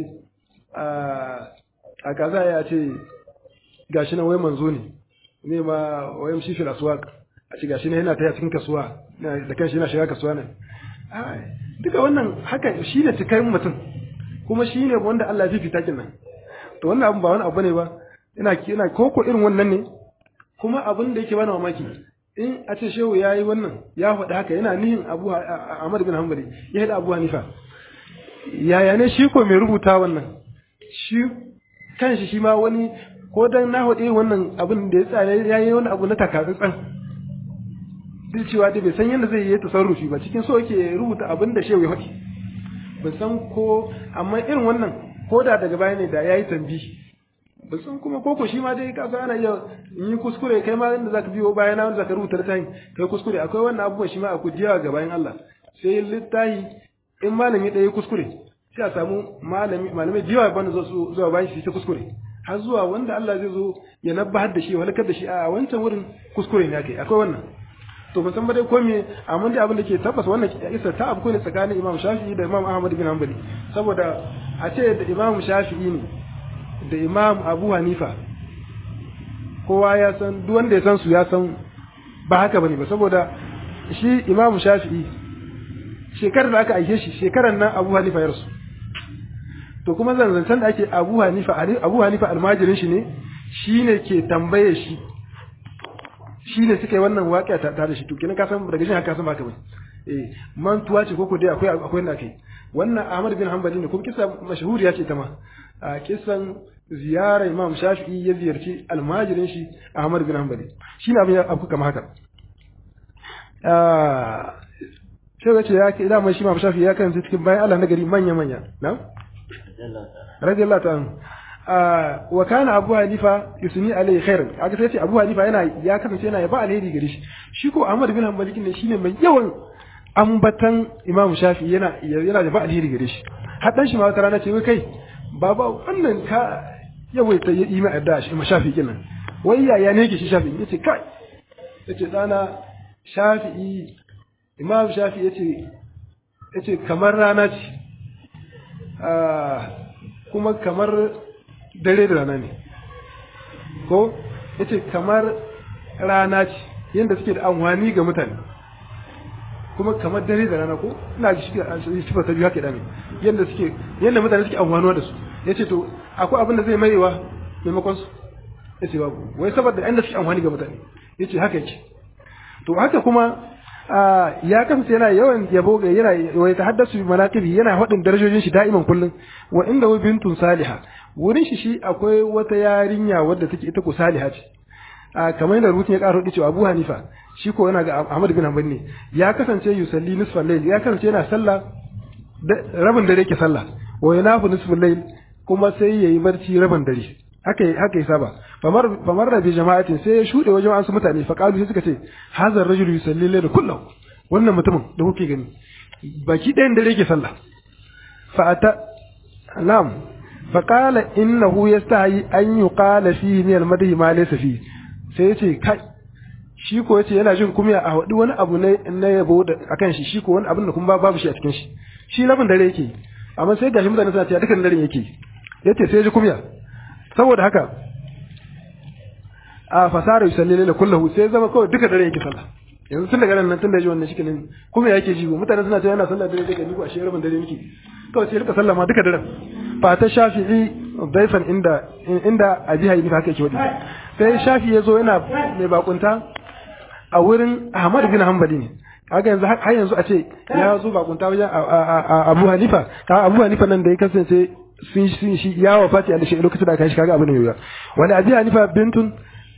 a kaza ya ce gashi nan wai manzo ne ne ma wai shi fil aswaq a ce gashi ne yana taya cikin kasuwa da kanshi yana shiga kasuwa ne duka wannan haka shi ne cikakken mutum kuma shi ne wanda Allah ya fifita kin nan to wannan abun ba wani abu ne ba ina ina koko irin wannan ne kuma abin da yake bani mamaki in a ce shehu yayi wannan ya faɗi haka yana nihin Abu Ahmad bin Hanbali ya hada Abu Hanifa yaya ne shi ko mai rubuta wannan shi kanshi shi ma wani ko dan na faɗi wannan abin da ya tsare yayi wani abu na takatsantsan duk cewa dai bai san yadda zai yi tasarrufi ba cikin so yake rubuta abin da shehu ya faɗi ban san ko amma irin wannan ko da daga baya ne da yayi tambi ban san kuma koko shi ma dai kasa ana iya yi kuskure kai ma inda zaka biyo bayana wanda zaka rubuta littafin kai kuskure akwai wannan abubuwan shi ma a kujiya ga bayan Allah sai littafi in malami ɗaya kuskure sai a samu malami malamai da yawa banda zo zuwa bayan shi ta kuskure har zuwa wanda Allah zai zo ya nabbahar da shi ya halakar da shi a wancan wurin kuskure ne kai akwai wannan to ban san ba dai ko me amma dai abin da ke tabbas wannan isa ta abu ne tsakanin Imam Shafi'i da Imam Ahmad bin Hanbali saboda a ce da Imam Shafi'i ne da Imam Abu Hanifa kowa ya san duk wanda ya san su ya san ba haka bane ba saboda shi Imam Shafi'i shekarar da aka aike shi shekarar nan Abu Hanifa ya rasu to kuma zanzancen da ake Abu Hanifa Abu Hanifa almajirin shi ne shine ke tambaye shi shine suka yi wannan waƙiya ta da shi to kenan ka san daga shi haka san ba haka bane eh mantuwa ce koko dai akwai akwai na kai wannan Ahmad bin Hanbali ne kuma kisa mashhuriya ce ta ma a kisan ziyarar Imam Shafi'i ya ziyarci almajirin shi Ahmad bin Hanbali shine abin ya abu kamar haka ah sai wace ya ke da mai shi Imam Shafi'i ya kan cikin bayan Allah na gari manya manya na radiyallahu ta'ala ah wa kana Abu Hanifa yusni alai khairan aka sai ce Abu Hanifa yana ya kasance yana yaba alheri gare shi shi ko Ahmad bin Hanbali ne shine mai yawan ambatan Imam Shafi'i yana yana da ba alheri gare shi hadan shi ma wata rana ce wai kai baba wannan ka yawaita yi mai adda shi Imam Shafi'i kenan wai yaya ne yake shi Shafi'i yace kai yace dana Shafi'i Imam Shafi'i yace yace kamar rana ce ah kuma kamar dare da rana ne ko yace kamar rana ce yanda suke da amfani ga mutane kuma kamar dare da rana ko ina ji shi shi ta biyu haka da ne yanda suke yanda mutane suke amfanuwa da su yace to akwai abin da zai maiwa maimakon su yace babu wai saboda yanda suke amfani ga mutane yace haka yake to haka kuma ya kasance yana yawan yabo ga yana wai tahaddasu manaqibi yana hadin darajojin shi da'iman kullun wa inda wa bintun salihah wurin shi shi akwai wata yarinya wadda take ita ko salihah ce kamar da rutun ya karo dace Abu Hanifa shi ko yana ga Ahmad bin Hanbal ne ya kasance yusalli nisfal layl ya kasance yana sallah rabin dare yake sallah wa yanafu nisfal layl kuma sai yayi barci rabin dare haka haka yasa ba famar famar da bi jama'atin sai ya shude wajen an su mutane fa qalu sai suka ce hazar rajulu yusalli layl kullahu wannan mutumin da kuke gani baki ɗayan dare yake sallah fa ata nam fa qala innahu yastahi an yuqala fihi min al-madhi ma laysa fihi sai yace kai shi ko yace yana jin kumya a wadi wani abu ne na yabo da akan shi shi ko wani abin da kuma babu shi a cikin shi shi rabin dare yake amma sai gashi mutane suna cewa dukan dare yake yace sai ji kumya saboda haka a fasara yusalli layla kullahu sai zama kawai duka dare yake sallah yanzu tun daga nan tun da ji wannan shikenan kuma yake ji mutane suna cewa yana sallah dare daga ni ko a rabin dare nake kawai sai rika sallah ma duka daren fa ta Shafi'i daifan inda inda Abi Hanifa haka yake wadi sai Shafi yazo yana mai bakunta a wurin Ahmad bin Hanbali ne kaga yanzu har yanzu a ce ya zo bakunta wajen Abu Hanifa ka Abu Hanifa nan da ya kasance sun sun shi ya wafati a shi lokacin da aka shi kaga abin ne yawa wani Abi Hanifa bintun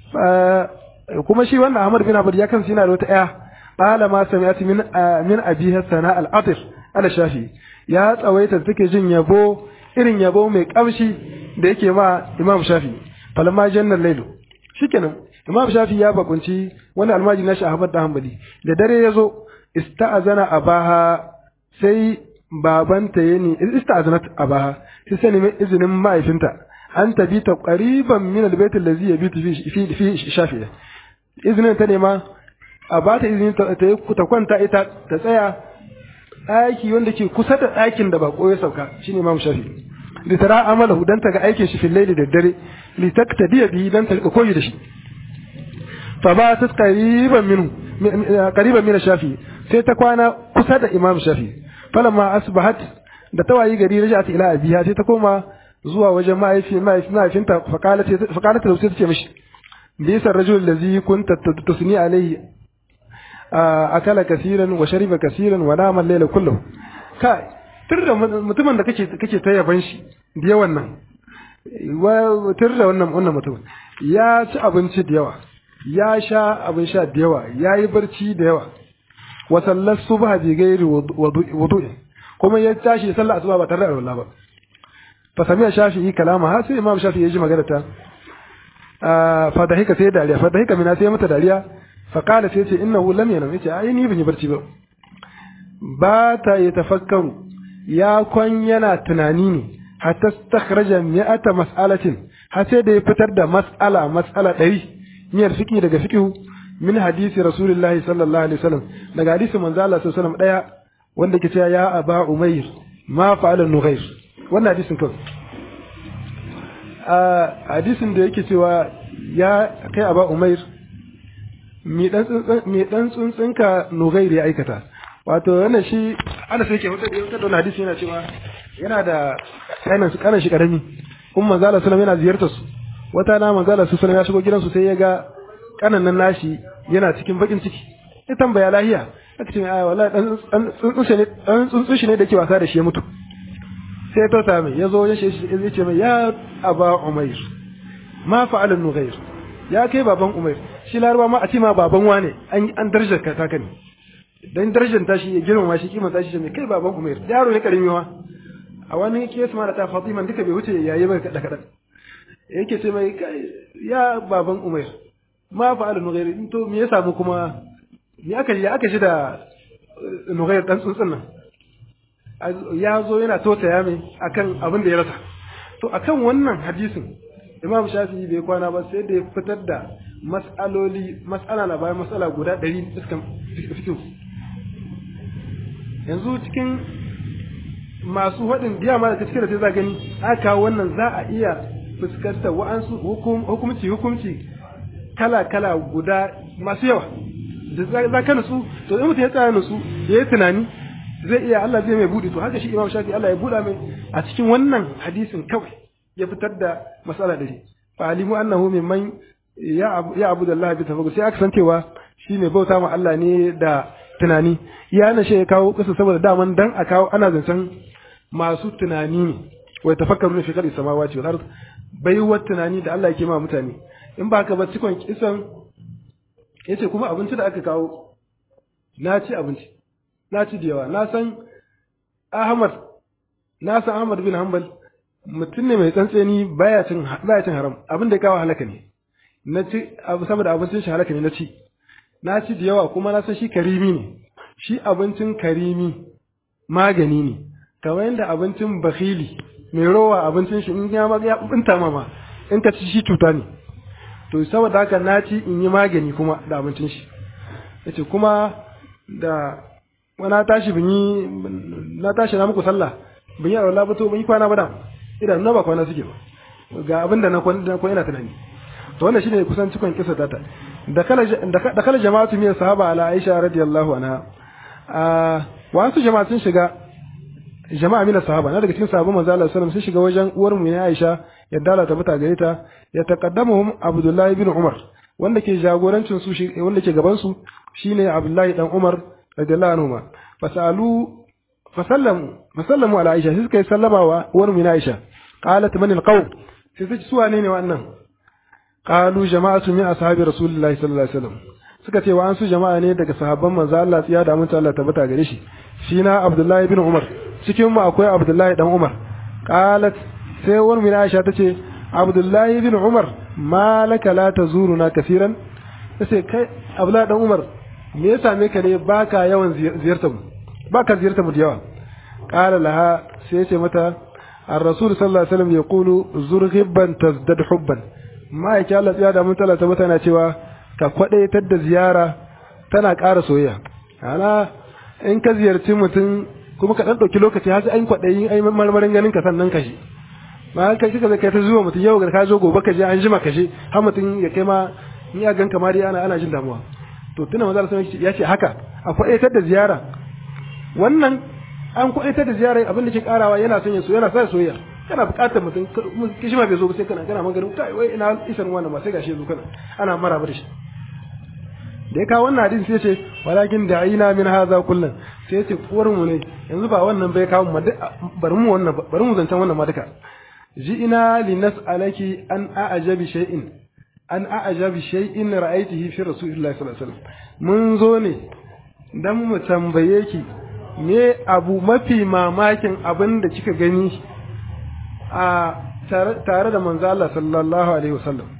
kuma shi wannan Ahmad bin Hanbali ya kasance yana da wata aya qala ma sami'at min min abiha sana al-atir ala Shafi ya tsawaita take jin yabo irin yabo mai kamshi da yake ma Imam Shafi falamma jannal lailu shikenan Imam Shafi ya bakunci wani almaji nashi Ahmad da Hanbali da dare yazo ista'azana abaha sai babanta yani ista'azanat abaha sai sai ne izinin mahaifinta an tabita qariban min albayt allazi yabitu fi fi Shafi izinin ta nema a bata izinin ta ta kwanta ita ta tsaya ɗaki wanda ke kusa da ɗakin da bako ya sauka shine Imam Shafi li tara amalahu dan ta ga aikin shi fil layli da dare li taktadiya bi dan ta koyi da shi fa ba ta qariban minhu qariban min Shafi sai ta kwana kusa da Imam Shafi falamma asbahat da tawayi gari rajat ila abiha sai ta koma zuwa wajen mahaifi mahaifinta fa qalat fa qalat sai ta ce mishi bisa rajul allazi kunta tusni alayhi akala kaseeran wa shariba kaseeran wa nama al-layla kullahu kai tirda mutumin da kake kake ta yaban shi da yawan nan wa tirda wannan wannan mutumin ya ci abinci da yawa ya sha abin sha da yawa yayi barci da yawa wa sallat subha bi ghairi wudu'in kuma ya tashi sallar asuba ba tare da alwala ba fa sami'a Shafi'i kalama har sai Imam Shafi'i ya ji magana ta fa dahika sai dariya fa dahika mina sai mata dariya فقال سيتي إنه لم ينم يتي أيني بني برتبه باتا يتفكر يا كون ينا تنانيني حتى استخرج مئة مسألة حتى دي فتر دا مسألة مسألة دي نير فكي دقا فكيه من حديث رسول الله صلى الله عليه وسلم دقا حديث من ذا الله صلى الله عليه وسلم ديا وانده كتيا يا أبا عمير ما فعل النغير وانا حديث كون حديث دا يكتوا ya kai aba umair mi dan mi dan tsuntsunka nugair ya aikata wato wannan shi ana sai ke wata da wannan hadisi yana cewa yana da kanan su kanan shi karami kuma manzo Allah sallallahu yana ziyartar su wata na manzo Allah sallallahu ya shigo gidansu sai ya ga kanan nan nashi yana cikin bakin ciki ya tambaya lahiya aka ce ai wallahi dan tsuntsu ne dan tsuntsu shi ne da ke wasa da shi ya mutu sai ya tauta mai yazo ya shi ya ce mai ya aba umair ma fa'ala nugair ya kai baban umair shi laraba ma a ce ma baban wane an an darajar ka taka ne dan darajar ta shi ya girmama shi kima ta shi mai kai baban umair yaro ne karimi wa a wani kes ma da ta Fatima duka bai wuce yayi ba kada kada yake ce mai ya baban umair ma fa'ala nugair to me ya samu kuma me aka yi aka shi da nugair dan tsuntsun nan ya zo yana tausaya mai akan abin da ya rasa to akan wannan hadisin Imam Shafi'i bai kwana ba sai da ya fitar da mas'aloli mas'ala na bayan mas'ala guda ɗari iskan fikihu yanzu cikin masu haɗin biya ma da cikin da sai za gani aka wannan za a iya fuskantar wa'ansu hukumci hukumci kala kala guda masu yawa da za ka nutsu to in mutum ya tsaya nutsu ya yi tunani zai iya Allah zai mai buɗe to haka shi Imam Shafi'i Allah ya buɗa mai a cikin wannan hadisin kawai ya fitar da masala ɗari fa alimu annahu mimman ya abu da Allah bi tafakkur sai aka san cewa shi mai bauta ma Allah ne da tunani ya na shi ya kawo kasa saboda daman dan a kawo ana zancen masu tunani ne wai tafakkaru ne fi khalqis samawati wal ard baiwar tunani da Allah yake ma mutane in ba ka ba cikon kisan yace kuma abinci da aka kawo na ci abinci na ci da yawa na san Ahmad na san Ahmad bin Hanbal mutum ne mai tsantseni baya cin baya cin haram abin da ya kawo halaka ne na ci abu saboda abincin shi halaka ne na ci na ci da yawa kuma na san shi karimi ne shi abincin karimi magani ne kamar yadda abincin bakhili mai rowa abincin shi in ya ya binta mama in ka ci shi cuta ne to saboda haka na ci in yi magani kuma da abincin shi yace kuma da wani tashi bin yi na tashi na muku sallah bin yi alwala ba to bin yi kwana ba da idan na ba kwana suke ba ga abin da na kwana ina tunani to wannan shine kusan cikon kisa data da kala da kala jama'atu min sahaba ala Aisha radiyallahu anha a wasu jama'a sun shiga jama'a min sahaba na daga cikin sahabban manzo Allah sallallahu alaihi wasallam sun shiga wajen uwar mu ne Aisha yadda Allah ta bata gare ta ya taqaddamuhum Abdullah ibn Umar wanda ke jagorancin su wanda ke gaban su shine Abdullah dan Umar radiyallahu anhu fasalu fasallamu fasallamu ala Aisha sai suka yi sallama wa uwar mu ne Aisha qalat man alqawm sai su su wane ne wannan qalu jama'atu min ashabi rasulillahi sallallahu alaihi wasallam suka ce wa an su jama'a ne daga sahabban manzo Allah tsiya da aminta Allah tabbata gare shi shi na Abdullahi ibn Umar cikin mu akwai Abdullahi dan Umar qalat sai wani min Aisha tace Abdullahi ibn Umar malaka la tazuruna kaseeran tace kai Abdullahi dan Umar me yasa me ka ne baka yawan ziyartar mu baka ziyartar mu da yawa qala laha sai ce mata الرسول صلى الله عليه وسلم يقول زر غبا تزداد حبا ما yake Allah tsiya da mutala ta mutana cewa ka kwadaitar da ziyara tana ƙara soyayya ana in ka ziyarci mutum kuma ka dan dauki lokaci har sai an kwadayin ai marmarin ganin ka sannan ka shi ba ka kika zai kai ta zuwa mutum yau ga ka zo gobe ka je an jima ka je har mutum ya kai ma in ya ganka ma dai ana ana jin damuwa to tuna manzo Allah ya ce haka a kwadaitar da ziyara wannan an kwadaitar da ziyara abin da ke karawa yana son ya so yana sa soyayya kana buƙatar mutum kishi ma bai zo ba sai kana kana maganin kai wai ina isan wannan ma sai gashi zo kana ana maraba da shi da ya kawo wannan hadisi sai ce walakin da'ina min hadha kullun sai ce uwar mu ne yanzu ba wannan bai kawo mu bari mu wannan bari mu zancan wannan ma duka ji'ina linas'alaki an a'jabi shay'in an a'jabi shay'in ra'aytihi fi rasulillahi sallallahu alaihi wasallam mun zo ne dan mu tambaye ki me abu mafi mamakin abin da kika gani a tare da manzo Allah sallallahu alaihi wasallam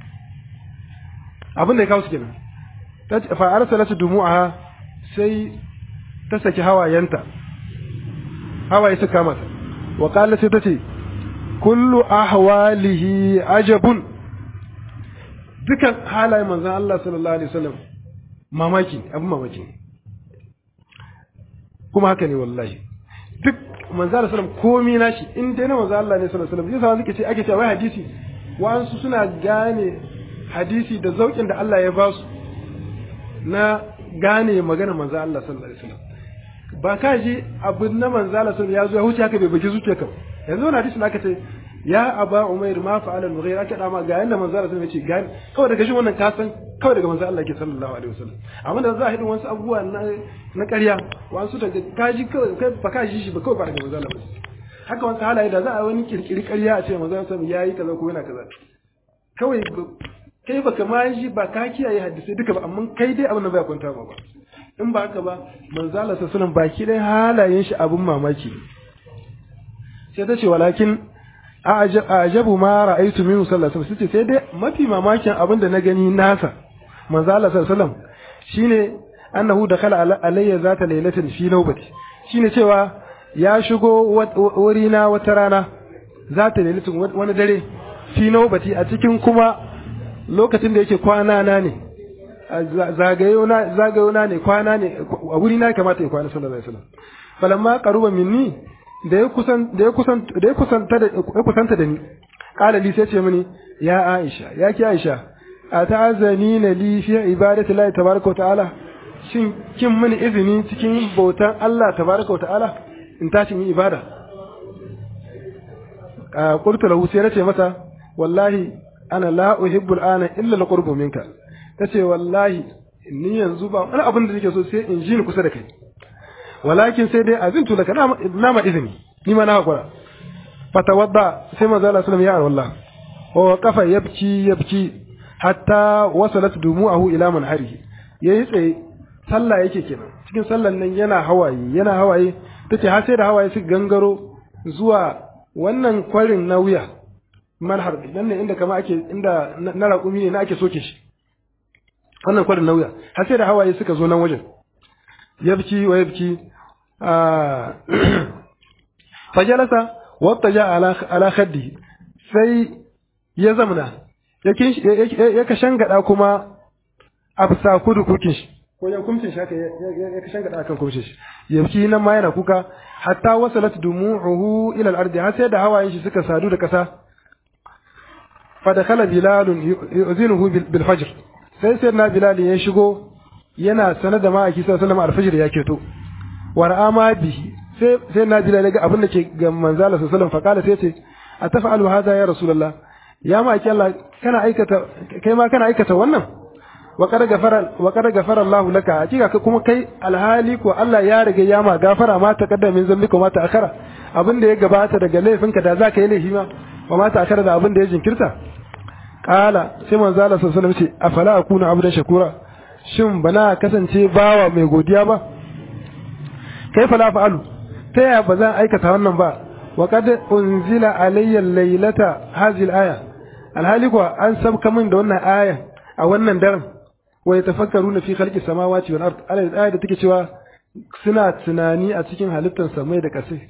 abin da ya kawo su kenan fa arsalat dumu'aha sai ta saki hawayenta hawaye suka kama ta wa qalat sai tace kullu ahwalihi ajabun dukan halayen manzo Allah sallallahu alaihi wasallam mamaki abin mamaki kuma haka ne wallahi duk manzo Allah sallallahu alaihi wasallam komai nashi in dai na manzo Allah ne sallallahu alaihi wasallam yasa suke ce ake cewa wai hadisi wa'ansu suna gane hadisi da zaukin da Allah ya ba su na gane magana manzo Allah sallallahu alaihi wasallam ba ka ji abin na manzo Allah sallallahu ya zo ya huce haka bai baki zuciya ka yanzu wannan hadisi aka ce ya aba umair ma fa'ala al-mughira aka dama ga yanda manzo Allah sallallahu ya ce gani kawai daga shi wannan ka san kawai daga manzo Allah ke sallallahu alaihi wasallam amma da za a hidin wasu abubuwa na na ƙarya wasu daga kaji kawai kai ba ka ji shi ba kawai ba daga manzo Allah ba haka wasu halaye da za a wani kirkiri ƙarya a ce manzo Allah sallallahu yayi kaza ko yana kaza kawai kai baka ma ji ba ka kiyaye hadisi duka ba amma kai dai abin da bai kwanta ba in ba haka ba manzo Allah sallallahu alaihi baki dai halayen shi abun mamaki sai ta ce walakin ajabu ma ra'aytu minhu sallallahu alaihi wasallam sai dai mafi mamakin abin da na gani nasa manzo Allah sallallahu alaihi wasallam shine annahu dakhala alayya zata laylatin fi nawbati shine cewa ya shigo wuri na wata rana zata laylatin wani dare fi nawbati a cikin kuma lokacin da yake kwana na ne zagayona zagayona ne kwana ne a wuri na kamata ya kwana sallallahu alaihi wasallam falamma qaruba minni da ya kusan da ya kusan da ya kusanta da ya kusanta da ni qala li sai ce mini ya Aisha ya ki Aisha ata'azanina li fi ibadati Allah tabaaraka wa ta'ala shin kin mini izini cikin bautan Allah tabaaraka wa ta'ala in tashi yin ibada a qultu lahu sai nace masa wallahi ana la uhibbu al'ana illa al-qurbu minka tace wallahi ni yanzu ba wani abin da nake so sai in ji ni kusa da kai walakin sai dai azintu laka na ma izini ni ma na hakura fatawadda sai manzo Allah sallallahu alaihi wasallam ya wa qafa yabki yabki hatta wasalat dumu'ahu ila manharihi yayi tsaye sallah yake kenan cikin sallan nan yana hawaye yana hawaye tace har sai da hawaye su gangaro zuwa wannan kwarin na wuya manhar dan ne inda kama ake inda na raƙumi ne na ake soke shi wannan kwarin na wuya har sai da hawaye suka zo nan wajen yabki wa yabki fajalasa wattaja ala ala khaddi sai ya zamana ya ka shangada kuma afsa kudu kukin shi ko ya kumcin shi haka ya ka shangada akan kumcin shi yabki nan ma yana kuka hatta wasalat dumu'uhu ila al-ardi har sai da hawayen shi suka sadu da kasa fa dakhala bilal yuzinuhu bil fajr sai sai na bilal ya shigo yana sanar da ma'aiki sallallahu alaihi wasallam al-fajr ya keto wa ra'ama bihi sai sai na bilal ga abin da ke ga manzo Allah sallallahu alaihi wasallam fa kala sai ce atafa'alu hadha ya rasulullah ya ma'aiki Allah kana aikata kai ma kana aikata wannan wa qad gafara wa qad gafara Allah laka hakika kuma kai alhali ko Allah ya riga ya ma gafara ma ta kaddama min zambika ma ta akhara abin da ya gabata daga laifinka da zaka yi laifi ma wa ma ta akhara da abin da ya jinkirta kala sai manzo Allah sallallahu alaihi wasallam ce afala akuna abdan shakura shin bana kasance bawa mai godiya ba kai fala fa'alu ta ya ba zan aikata wannan ba wa qad unzila alayya laylata hadhihi al-aya alhali ko an sabka min da wannan aya a wannan daren wa yatafakkaruna fi khalqi samawati wal ard aya da take cewa suna tunani a cikin halittar samai da ƙasa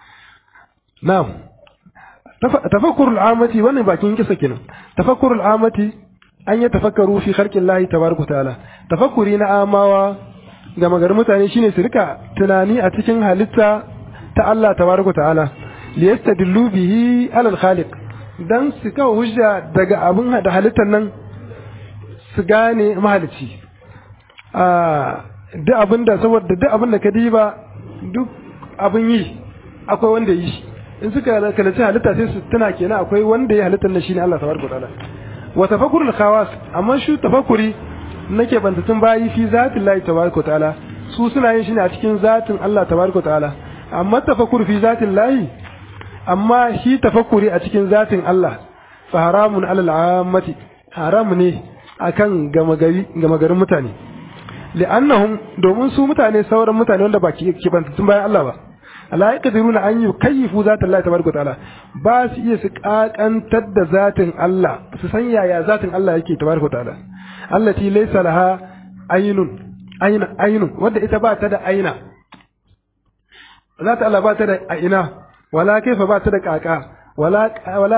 na'am tafakkurul amati wannan bakin kisa kenan tafakkurul amati an yi tafakkaru fi khalqin Allah tabaraka ta'ala tafakkuri na amawa ga magar mutane shine su rika tunani a cikin halitta ta Allah tabaraka ta'ala li yastadillu bihi ala al-khaliq dan su kawo hujja daga abin da halittar nan su gane mahalici a duk abin da saboda duk abin da ka diba duk abin yi akwai wanda yi in suka kalaci halitta sai su tuna kenan akwai wanda ya halittar nan shine Allah tabaraka ta'ala wa tafakkurul khawas amma shi tafakkuri nake bantatun bayi fi zatin Allah tabaraka ta'ala su suna yin shi ne a cikin zatin Allah tabaraka ta'ala amma tafakkur fi zatin Allah amma shi tafakkuri a cikin zatin Allah fa haramun alal ammati haram ne akan gama gari gama garin mutane li'annahum domin su mutane sauran mutane wanda ba ke bantatun bayan Allah ba la yaqdiruna an yukayyifu zata Allah tabaraka ta'ala ba su iya su kakantar da zatin Allah su san yaya zatin Allah yake tabaraka ta'ala allati laysa laha aynun ayna aynun wanda ita ba ta da aina zata Allah ba ta da aina wala kaifa ba ta da kaka wala wala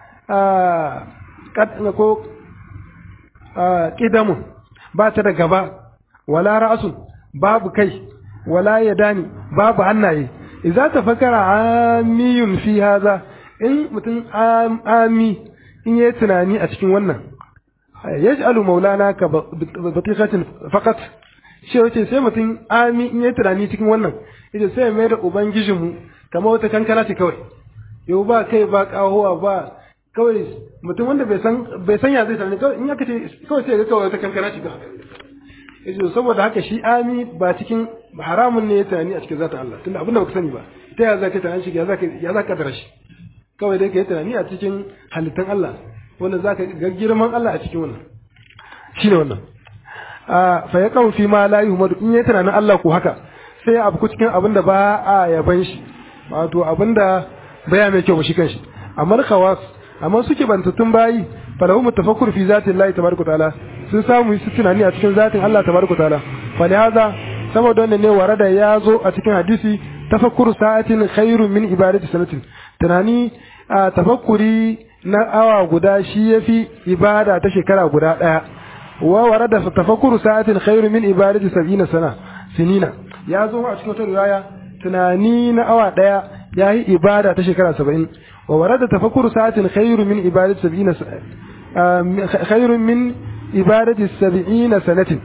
kad ko kidamun ba ta da gaba wala ra'sun babu kai wala yadani babu hannaye idza tafakkara amiyun fi hadha in mutum ami in yayi tunani a cikin wannan yaj'alu maulana ka batiqatin faqat shi yace sai mutum ami in yayi tunani cikin wannan yace sai mai da ubangijinmu kamar wata kankana ce kawai yau ba kai ba kahowa ba kawai mutum wanda bai san bai san ya zai tunani kawai in aka ce kawai sai ga kawai wata kankana ce kawai yace saboda haka shi ami ba cikin haramun ne ya tunani a cikin zatin Allah tunda abinda baka sani ba ta ya zaka tunani shi ya zaka ya zaka kadara shi kawai dai kai tunani a cikin halittan Allah wanda zaka ga girman Allah a cikin wannan shine wannan a fa yaqau fi ma la yuhmadu in yayi tunanin Allah ko haka sai abu ku cikin abinda ba a yaban shi wato abinda baya mai kyau ba shi kanshi amma khawas amma suke bantattun bayi falahu mutafakkur fi zati Allah tabaraka taala sun samu su tunani a cikin zatin Allah tabaraka taala fa lihaza saboda wannan ne warada ya zo a cikin hadisi tafakkuru sa'atin khairun min ibadati sanatin tunani a tafakkuri na awa guda shi yafi ibada ta shekara guda daya wa warada tafakkuru sa'atin khairun min ibadati sab'ina sana sinina ya zo a cikin wata riwaya tunani na awa daya yayi ibada ta shekara saba'in wa warada tafakkuru sa'atin khairun min ibadati sab'ina khairun min ibadati sab'ina sanatin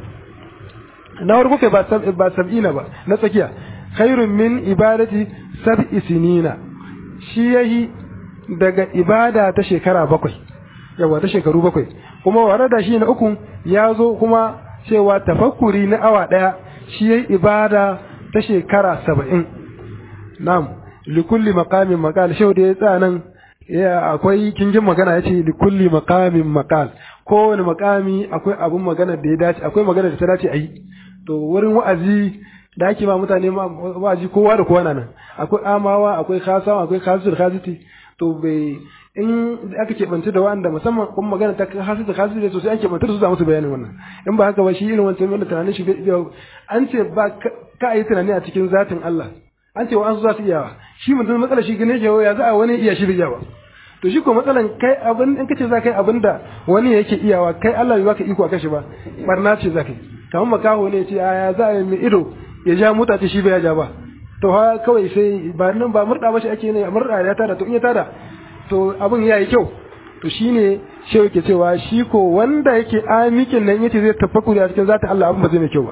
na farko kai ba ba sab'ina ba na tsakiya khairun min ibadati sab'i sinina shi yayi daga ibada ta shekara bakwai yawa ta shekaru bakwai kuma warada shi na uku ya zo kuma cewa tafakkuri na awa daya shi yayi ibada ta shekara saba'in na'am likulli maqamin maqal shau da ya tsanan akwai kingin magana yace likulli maqamin maqal kowane makami akwai abun magana da ya dace akwai magana da ta dace a yi to wurin wa'azi da ake ma mutane wa'azi kowa da kowa nan akwai amawa akwai khasawa akwai khasisul khasiti to bai in aka keɓance da wanda musamman kuma magana ta khasisul khasiti to sai an keɓance su za musu bayanin wannan in ba haka ba shi irin wancan wanda tunanin shi an ce ba ka yi tunani a cikin zatin Allah an ce wa an su za su iyawa shi mutum matsalar shi gane ke ya za a wani iya shi bai iyawa to shi ko matsalan kai abin in kace za ka yi abin da wani yake iyawa kai Allah bai baka iko a kashi ba barna ce za ka yi kamar makaho ne ce aya za a yi mai ido ya ja mota ce shi bai ya ja ba to ha kawai sai ba nan ba murda ba shi ake ne murda ya tada to in ya tada to abin yayi kyau to shine shi yake cewa shi ko wanda yake amikin nan yace zai tafakkuri a cikin zata Allah abin ba zai mai kyau ba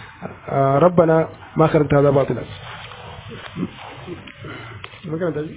rabbana ma karanta za batila makaranta shi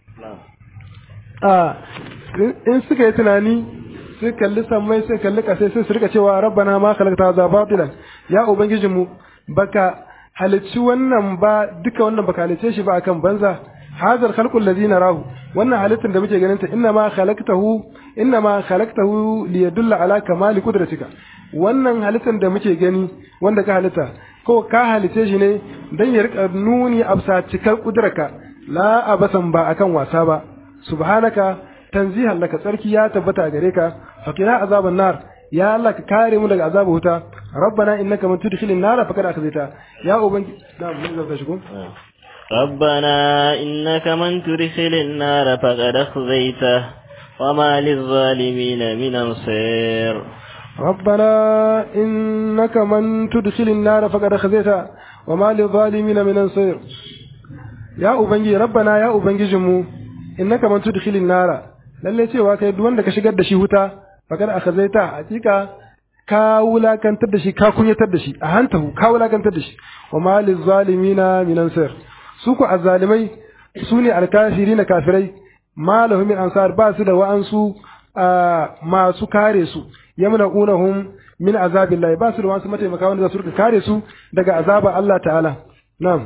a in suka yi tunani sai kalli sammai sai kalli kasai sai su rika cewa rabbana ma khalaqta hadha batilan ya ubangijinmu baka halicci wannan ba duka wannan baka halicce shi ba akan banza hadar khalqul ladina rahu wannan halittar da muke ganin ta inna ma khalaqtahu inna ma khalaqtahu liyadulla ala kamali qudratika wannan halittar da muke gani wanda ka halitta ko ka halice shi ne dan ya rika nuni absa cikar kudraka la abasan ba akan wasa ba subhanaka tanzihan laka tsarki ya tabbata gare ka fakira azaban nar ya Allah ka kare mu daga azabu wuta rabbana innaka man tudkhilin nar faqad akhzaita ya ubangi na'am mun zaka shigo rabbana innaka man tudkhilin nar faqad akhzaita wama lizalimin min ansir ربنا إنك من تدخل النار فقد أخذتها وما للظالمين من أنصير يا أبنجي ربنا يا أبنجي جمو إنك من تدخل النار lalle cewa kai duk wanda ka shigar da shi wuta fakar akhazaita hakika ka wulakantar da shi ka kunyatar da shi a hantahu ka wulakantar da shi wa malil zalimina min ansar su ku azzalimai su ne alkafirina kafirai malahum min ansar ba su da wa'ansu masu kare su yamna'unahum min azabillahi ba su da wasu mataimaka wanda za su rika kare su daga azaba Allah ta'ala na'am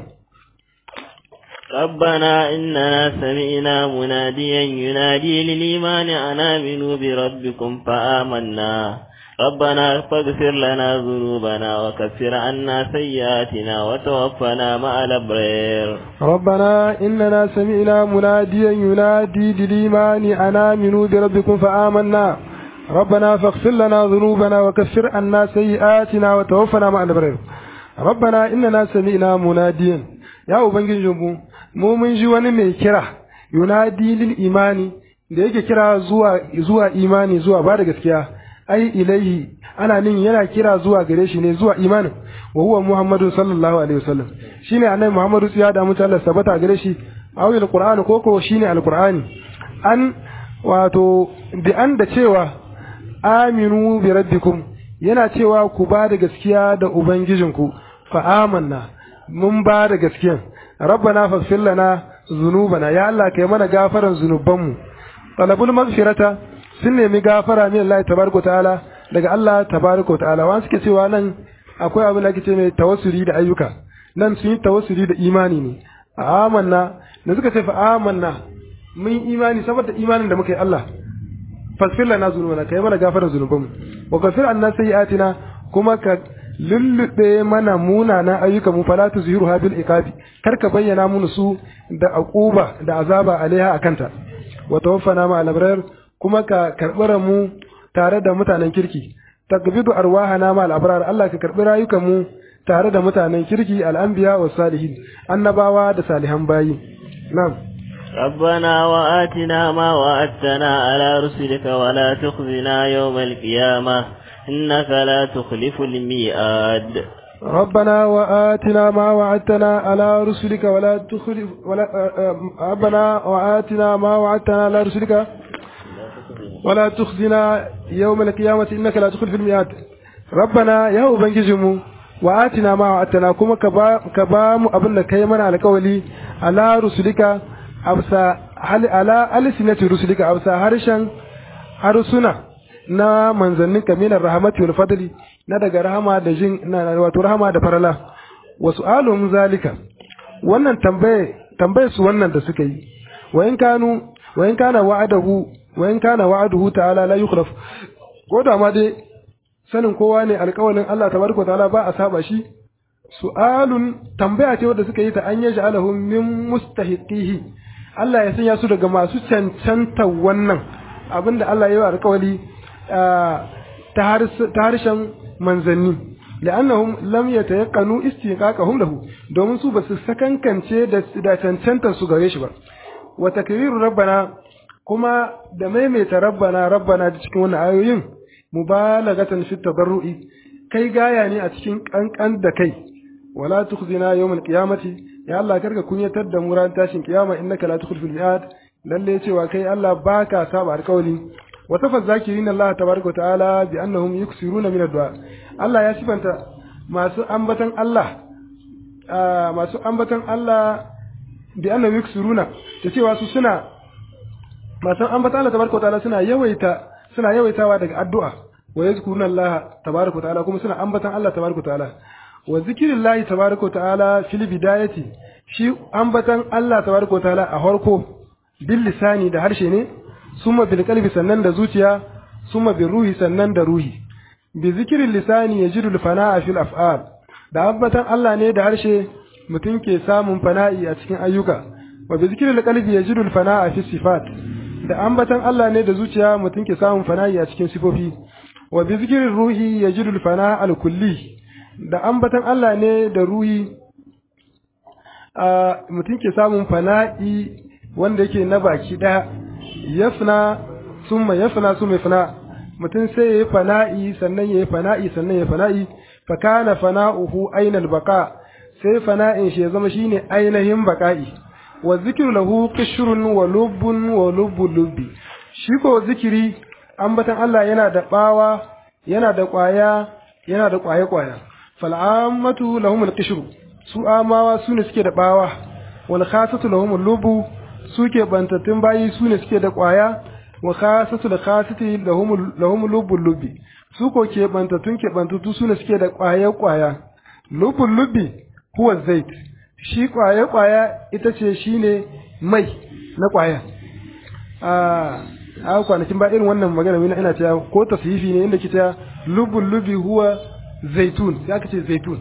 ربنا إننا سمعنا مناديا ينادي للإيمان أن آمنوا بربكم فآمنا ربنا فاغفر لنا ذنوبنا وكفر عنا سيئاتنا وتوفنا مع الأبرار ربنا إننا سمعنا مناديا ينادي للإيمان أن آمنوا بربكم فآمنا ربنا فاغفر لنا ذنوبنا وكفر عنا سيئاتنا وتوفنا مع الأبرار ربنا إننا سمعنا مناديا يا أبنجي جنبو mu mun ji wani mai kira yunadi lil imani da yake kira zuwa zuwa imani zuwa ba da gaskiya ai ilaihi ana nin yana kira zuwa gare shi ne zuwa imanin wa huwa muhammadu sallallahu alaihi wasallam shine annabi muhammadu tsiya da mutan Allah sabata gare shi awi alqur'ani ko ko shine alqur'ani an wato bi an da cewa aminu bi rabbikum yana cewa ku ba da gaskiya da ubangijinku fa amanna mun ba da gaskiya rabbana faghfir lana zunubana ya Allah kai mana gafaran zunubanmu talabul maghfirata sun nemi gafara min Allah tabaraka ta'ala daga Allah tabaraka ta'ala wa suke cewa nan akwai abin da ake ce mai tawassuli da ayyuka nan sun yi tawassuli da imani ne amanna da suka ce fa amanna mun imani saboda imanin da muka yi Allah fasfir lana zunubana kai mana gafaran zunubanmu wa kafir anna sayyi'atina kuma ka lullube mana munanan ayyuka mu fala tuzhiru bil iqabi kar ka bayyana mun su da aquba da azaba alaiha akanta wa tawaffana ma al-abrar kuma ka karbara mu tare da mutanen kirki takbidu arwahana ma al-abrar Allah ka karbi rayukan mu tare da mutanen kirki al-anbiya was salihin annabawa da salihan bayi na'am ربنا وآتنا ما وعدتنا على رسلك ولا تخزنا يوم القيامة إنك لا تخلف الميعاد ربنا وآتنا ما وعدتنا على رسلك ولا تخلف ولا ربنا وآتنا ما وعدتنا على رسلك ولا تخزنا يوم القيامة إنك لا تخلف الميعاد ربنا يا أبنجزمو وآتنا ما وعدتنا كما كبام أبن كيمنا على قولي على رسلك أبسا على ألسنة رسلك أبسا هرشا هرسنا na manzanninka minar rahmati wal fadli na daga rahama da jin na wato rahama da farala wa su'alum zalika wannan tambaye tambaye su wannan da suka yi wa in kanu wa in kana wa'adahu wa in kana wa'aduhu ta'ala la yukhlaf ko da ma dai sanin kowa ne alƙawarin Allah tabaraka ta'ala ba a saba shi su'alun tambaya ce wanda suka yi ta an yaj'alahum min mustahiqihi Allah ya sanya su daga masu cancanta wannan abinda Allah ya yi alƙawari ta harshen manzanni la'annahum lam yatayaqqanu istiqaqahum lahu domin su basu sakankance da cancantar su gare shi ba wa takriru rabbana kuma da maimaita rabbana rabbana cikin wannan ayoyin mubalagatan fi tadarrui kai gaya ne a cikin kankan da kai wala tukhzina yawmal qiyamati ya Allah karka kunyatar da mu ran tashin kiyama innaka la tukhliful mi'ad lalle cewa kai Allah baka saba alƙawari وصف الذاكرين الله تبارك وتعالى بأنهم يكثرون من الدعاء الله يا سبحانه ما سو أنبتن الله ما سو أنبتن الله بأنهم يكثرون تسيوا سو سنة ما سو أنبتن الله تبارك وتعالى سنة يويتا سنة يويتا وادك الدعاء ويذكرون الله تبارك وتعالى كم سنة أنبتن الله تبارك وتعالى وذكر الله تبارك وتعالى في البداية شيء أنبتن الله تبارك وتعالى أهوركو باللسان ده هرشي ne summa bil qalbi sannan da zuciya summa bil ruhi sannan da ruhi bi zikrin lisani yajidu al fana'a fil af'al da abbatan Allah ne da harshe mutum ke samun fana'i a cikin ayyuka wa bi zikrin al qalbi yajidu al fana'a fi sifat da ambatan Allah ne da zuciya mutum ke samun fana'i a cikin sifofi wa bi zikrin ruhi yajidu al fana'a al kulli da ambatan Allah ne da ruhi a mutum ke samun fana'i wanda yake na baki daya yafna summa yafna summa yafna mutum sai yayi fana'i sannan yayi fana'i sannan yayi fana'i fa kana fana'uhu ayna al-baqa sai fana'in shi ya zama shine ainihin baqa'i wa zikru lahu qishrun wa lubbun wa lubbul lubbi shi ko zikiri ambatan Allah yana da bawa yana da kwaya yana da kwaye kwaya fal ammatu lahum al-qishru su amawa sune suke da bawa wal khasatu lahum al-lubbu suke bantattun bayi su ne suke da ƙwaya wa khasatu da khasati lahum lahum lubul lubbi su ko ke bantattun ke bantattu su ne suke da ƙwaya ƙwaya lubul lubbi huwa zait shi ƙwaya ƙwaya ita ce shine mai na ƙwaya a a kwanakin ba irin wannan magana ina ina cewa ko tasyifi ne inda kita lubul lubbi huwa zaitun sai aka ce zaitun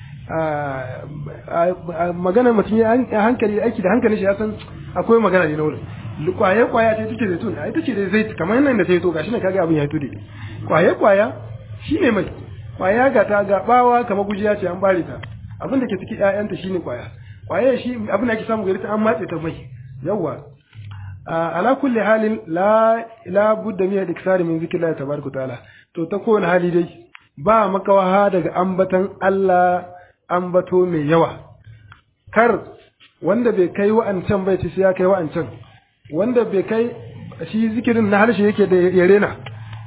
a magana mutum ya hankali aiki da hankali shi ya san akwai magana ne na wurin kwaye kwaya ce take zaitun ai take da zait kamar nan da ta yi to gashi ne kaga abin ya tude kwaye kwaya shine mai kwaya ga ta ga bawa kamar gujiya ce an bare ta abin da ke ciki ƴaƴanta shine kwaya kwaye shi abin da ake samu gari ta an matse ta mai yawa ala kulli halin la la budda min al-iksar min zikrillah tabaraka taala to ta kowane hali dai ba makawaha daga ambatan Allah ambato mai yawa kar wanda bai kai wa'ancan bai ci sai ya kai wa'ancan wanda bai kai shi zikirin na harshe yake da ya rena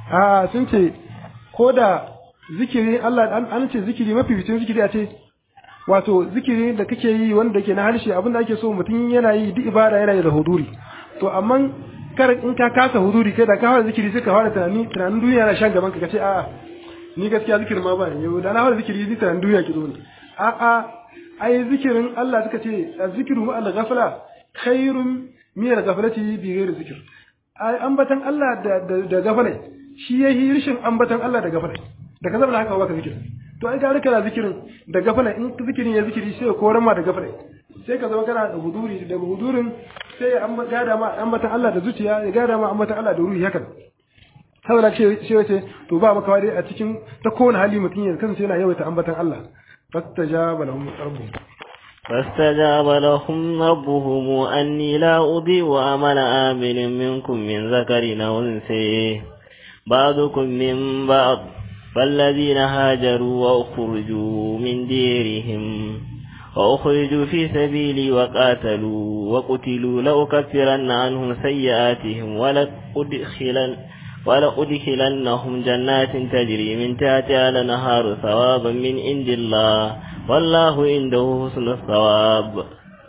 a sun ce ko da zikiri Allah an ce zikiri mafi fitin zikiri a ce wato zikiri da kake yi wanda ke na harshe abin da ake so mutum yana yi duk ibada yana yi da huduri to amma kar in ka kasa huduri kai da ka fara zikiri sai ka fara tunani tunanin duniya na shan gaban ka kace a'a ni gaskiya zikirin ma ba ne da na fara zikiri ni tunanin duniya ki zo ne a'a ai zikirin Allah suka ce zikiru ma al-ghafla khairun min al-ghaflati bi ghairi zikr ai ambatan Allah da da gafala shi yayi rishin ambatan Allah da gafala da ka zama haka ba ka zikiri to ai ga kana zikirin da gafala in zikirin ya zikiri sai ko ran ma da gafala sai ka zama kana da huduri da hudurin sai ya gada ma ambatan Allah da zuciya ya gada ma ambatan Allah da ruhi haka saboda ce ce wace to ba maka wani a cikin ta kowane hali mutum ya kansa yana yawaita ambatan Allah fastajaba lahum rabbuhum فاستجاب لهم ربهم أني لا أضيع عمل عامل منكم من ذكر أو أنثى بعضكم من بعض فالذين هاجروا وأخرجوا من ديرهم وأخرجوا في سبيلي وقاتلوا وقتلوا لأكفرن عنهم سيئاتهم ولأدخلن ولأدخلنهم جنات تجري من تحتها الأنهار ثوابا من عند الله والله عنده حسن الثواب.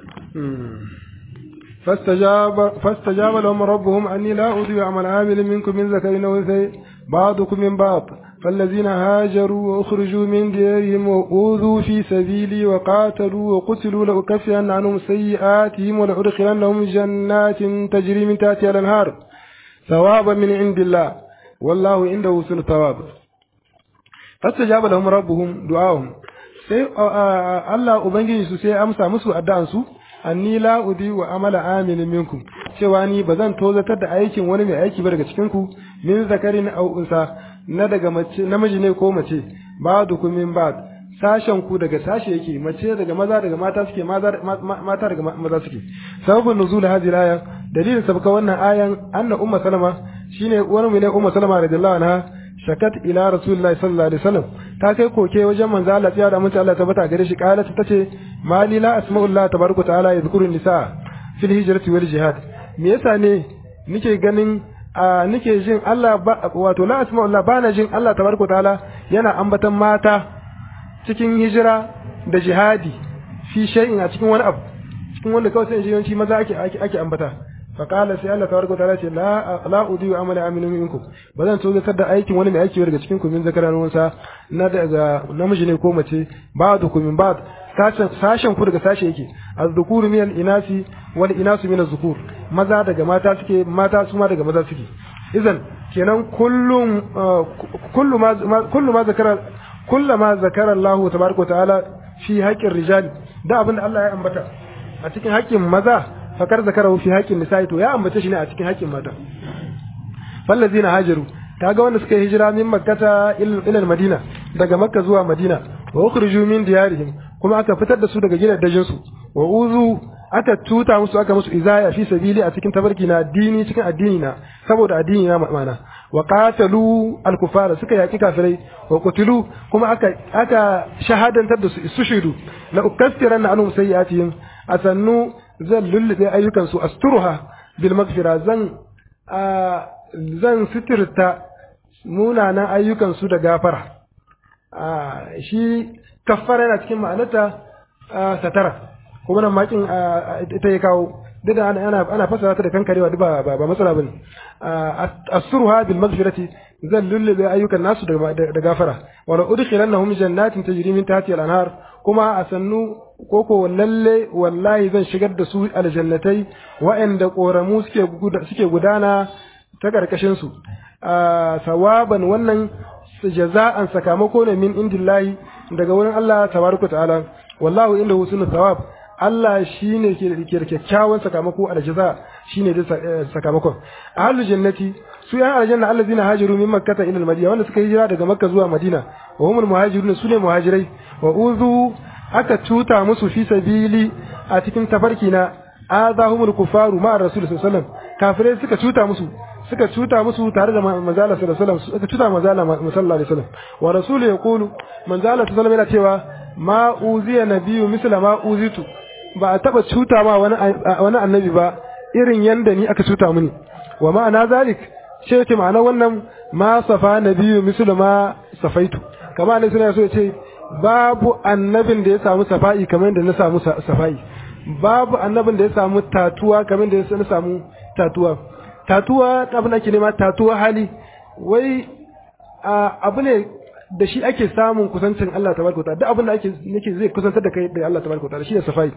فاستجاب فاستجاب لهم ربهم أني لا أضيع عمل عامل منكم من ذكر أو أنثى بعضكم من بعض فالذين هاجروا وأخرجوا من ديارهم وأوذوا في سبيلي وقاتلوا وقتلوا لأكفرن عنهم سيئاتهم ولأدخلنهم جنات تجري من تحتها الأنهار ثوابا من عند الله والله عنده حسن الثواب. فاستجاب لهم ربهم دعاهم sai Allah ubangiji su sai amsa musu addu'an su anni la udi wa amala amilin minkum cewa ni bazan tozatar da aikin wani mai aiki ba daga cikin ku min zakarin aw unsa na daga mace namiji ne ko mace ba'dukum min ba'd sashen ku daga sashe yake mace daga maza daga mata suke mata daga maza suke sababun nuzul hadhihi aya dalilin sabka wannan ayan anna ummu salama shine wani ne ummu salama radiyallahu anha shakat ila rasulullahi sallallahu alaihi wasallam ta kai koke wajen manzo Allah ya da mutum Allah tabbata gare shi qalat tace mali la asma'ullah tabaraka ta'ala yadhkuru nisa fil hijrati wal jihad me yasa ne nike ganin nike jin Allah wato la asma'ullah bana jin Allah tabaraka ta'ala yana ambatan mata cikin hijira da jihadi fi shay'in a cikin wani abu cikin wanda kawai sai yawanci maza ake ake ambata فقال سي الله تبارك وتعالى لا لا اضيع عمل عامل منكم bazan so zai da aikin wani mai aiki daga cikin ku min zakaran wansa na daga namiji ne ko mace ba'du ku min ba'd sashen sashen ku daga sashe yake az-dhukuru min al-inasi wal inasu min az-zukur maza daga mata suke mata su ma daga maza suke idan kenan kullum kullu ma kullu ma zakara kullu ma zakara Allah tabaraka ta'ala fi haqqir rijal da abinda Allah ya ambata a cikin haƙƙin maza fakar zakara fi haƙƙin nisa'i to ya ambace shi ne a cikin haƙƙin mata fallazina hajaru kaga wanda suka hijira min makkata ila madina daga makka zuwa madina wa ukhriju min diyarihim kuma aka fitar da su daga gidajen su wa uzu aka tuta musu aka musu izaya fi sabili a cikin tabarki na addini cikin addini na saboda addini na ma'ana wa qatalu al-kufara suka yaki kafirai wa qutilu kuma aka aka shahadantar da su istushidu la ukaffiranna anhum sayyi'atihim asannu zan lullube ayyukansu asturuha bil maghfira zan zan sitirta munanan ayyukansu da gafara shi kaffara yana cikin ma'anarta satara kuma nan makin ita ya kawo duk da ana ana fasara ta da kankarewa duk ba ba matsala bane asturuha bil maghfirati zan lullube ayyukan nasu da gafara wala udkhilannahum jannatin tajri min tahtiha al-anhar kuma asannu koko lalle wallahi zan shigar da su aljannatai wa'anda koramu suke suke gudana ta karkashin su sawaban wannan jaza'an sakamako ne min indillahi daga wurin Allah tabaraka ta'ala wallahu inda husnul thawab Allah shine ke da kyakkyawan sakamako a jaza shine da sakamakon ahlul jannati su yan aljanna allazina hajaru min makkah ila al-madina wanda suka hijira daga makka zuwa madina wa humul muhajirun sune muhajirai wa uzu aka cuta musu fi sabili a cikin tafarki na azahumul kufaru ma rasul sallallahu alaihi wasallam kafirai suka cuta musu suka cuta musu tare da manzala sallallahu alaihi wasallam suka cuta manzala sallallahu alaihi wasallam wa rasul yaqulu manzala sallallahu alaihi wasallam yana cewa ma uziya nabiyyu misla ma uzitu ba a taba cuta ma wani wani annabi ba irin yanda ni aka cuta mini wa ma'ana zalik ce ce ma'ana wannan ma safa nabiyyu mislu ma safaitu kamar ne suna so ya ce babu annabin da ya samu safa'i kamar da na samu safa'i babu annabin da ya samu tatuwa kamar da na samu tatuwa tatuwa abin ake nema tatuwa hali wai abu ne da shi ake samun kusancin Allah tabaraka ta'ala duk abin da ake nake zai kusantar da kai da Allah tabaraka ta'ala shi ne safai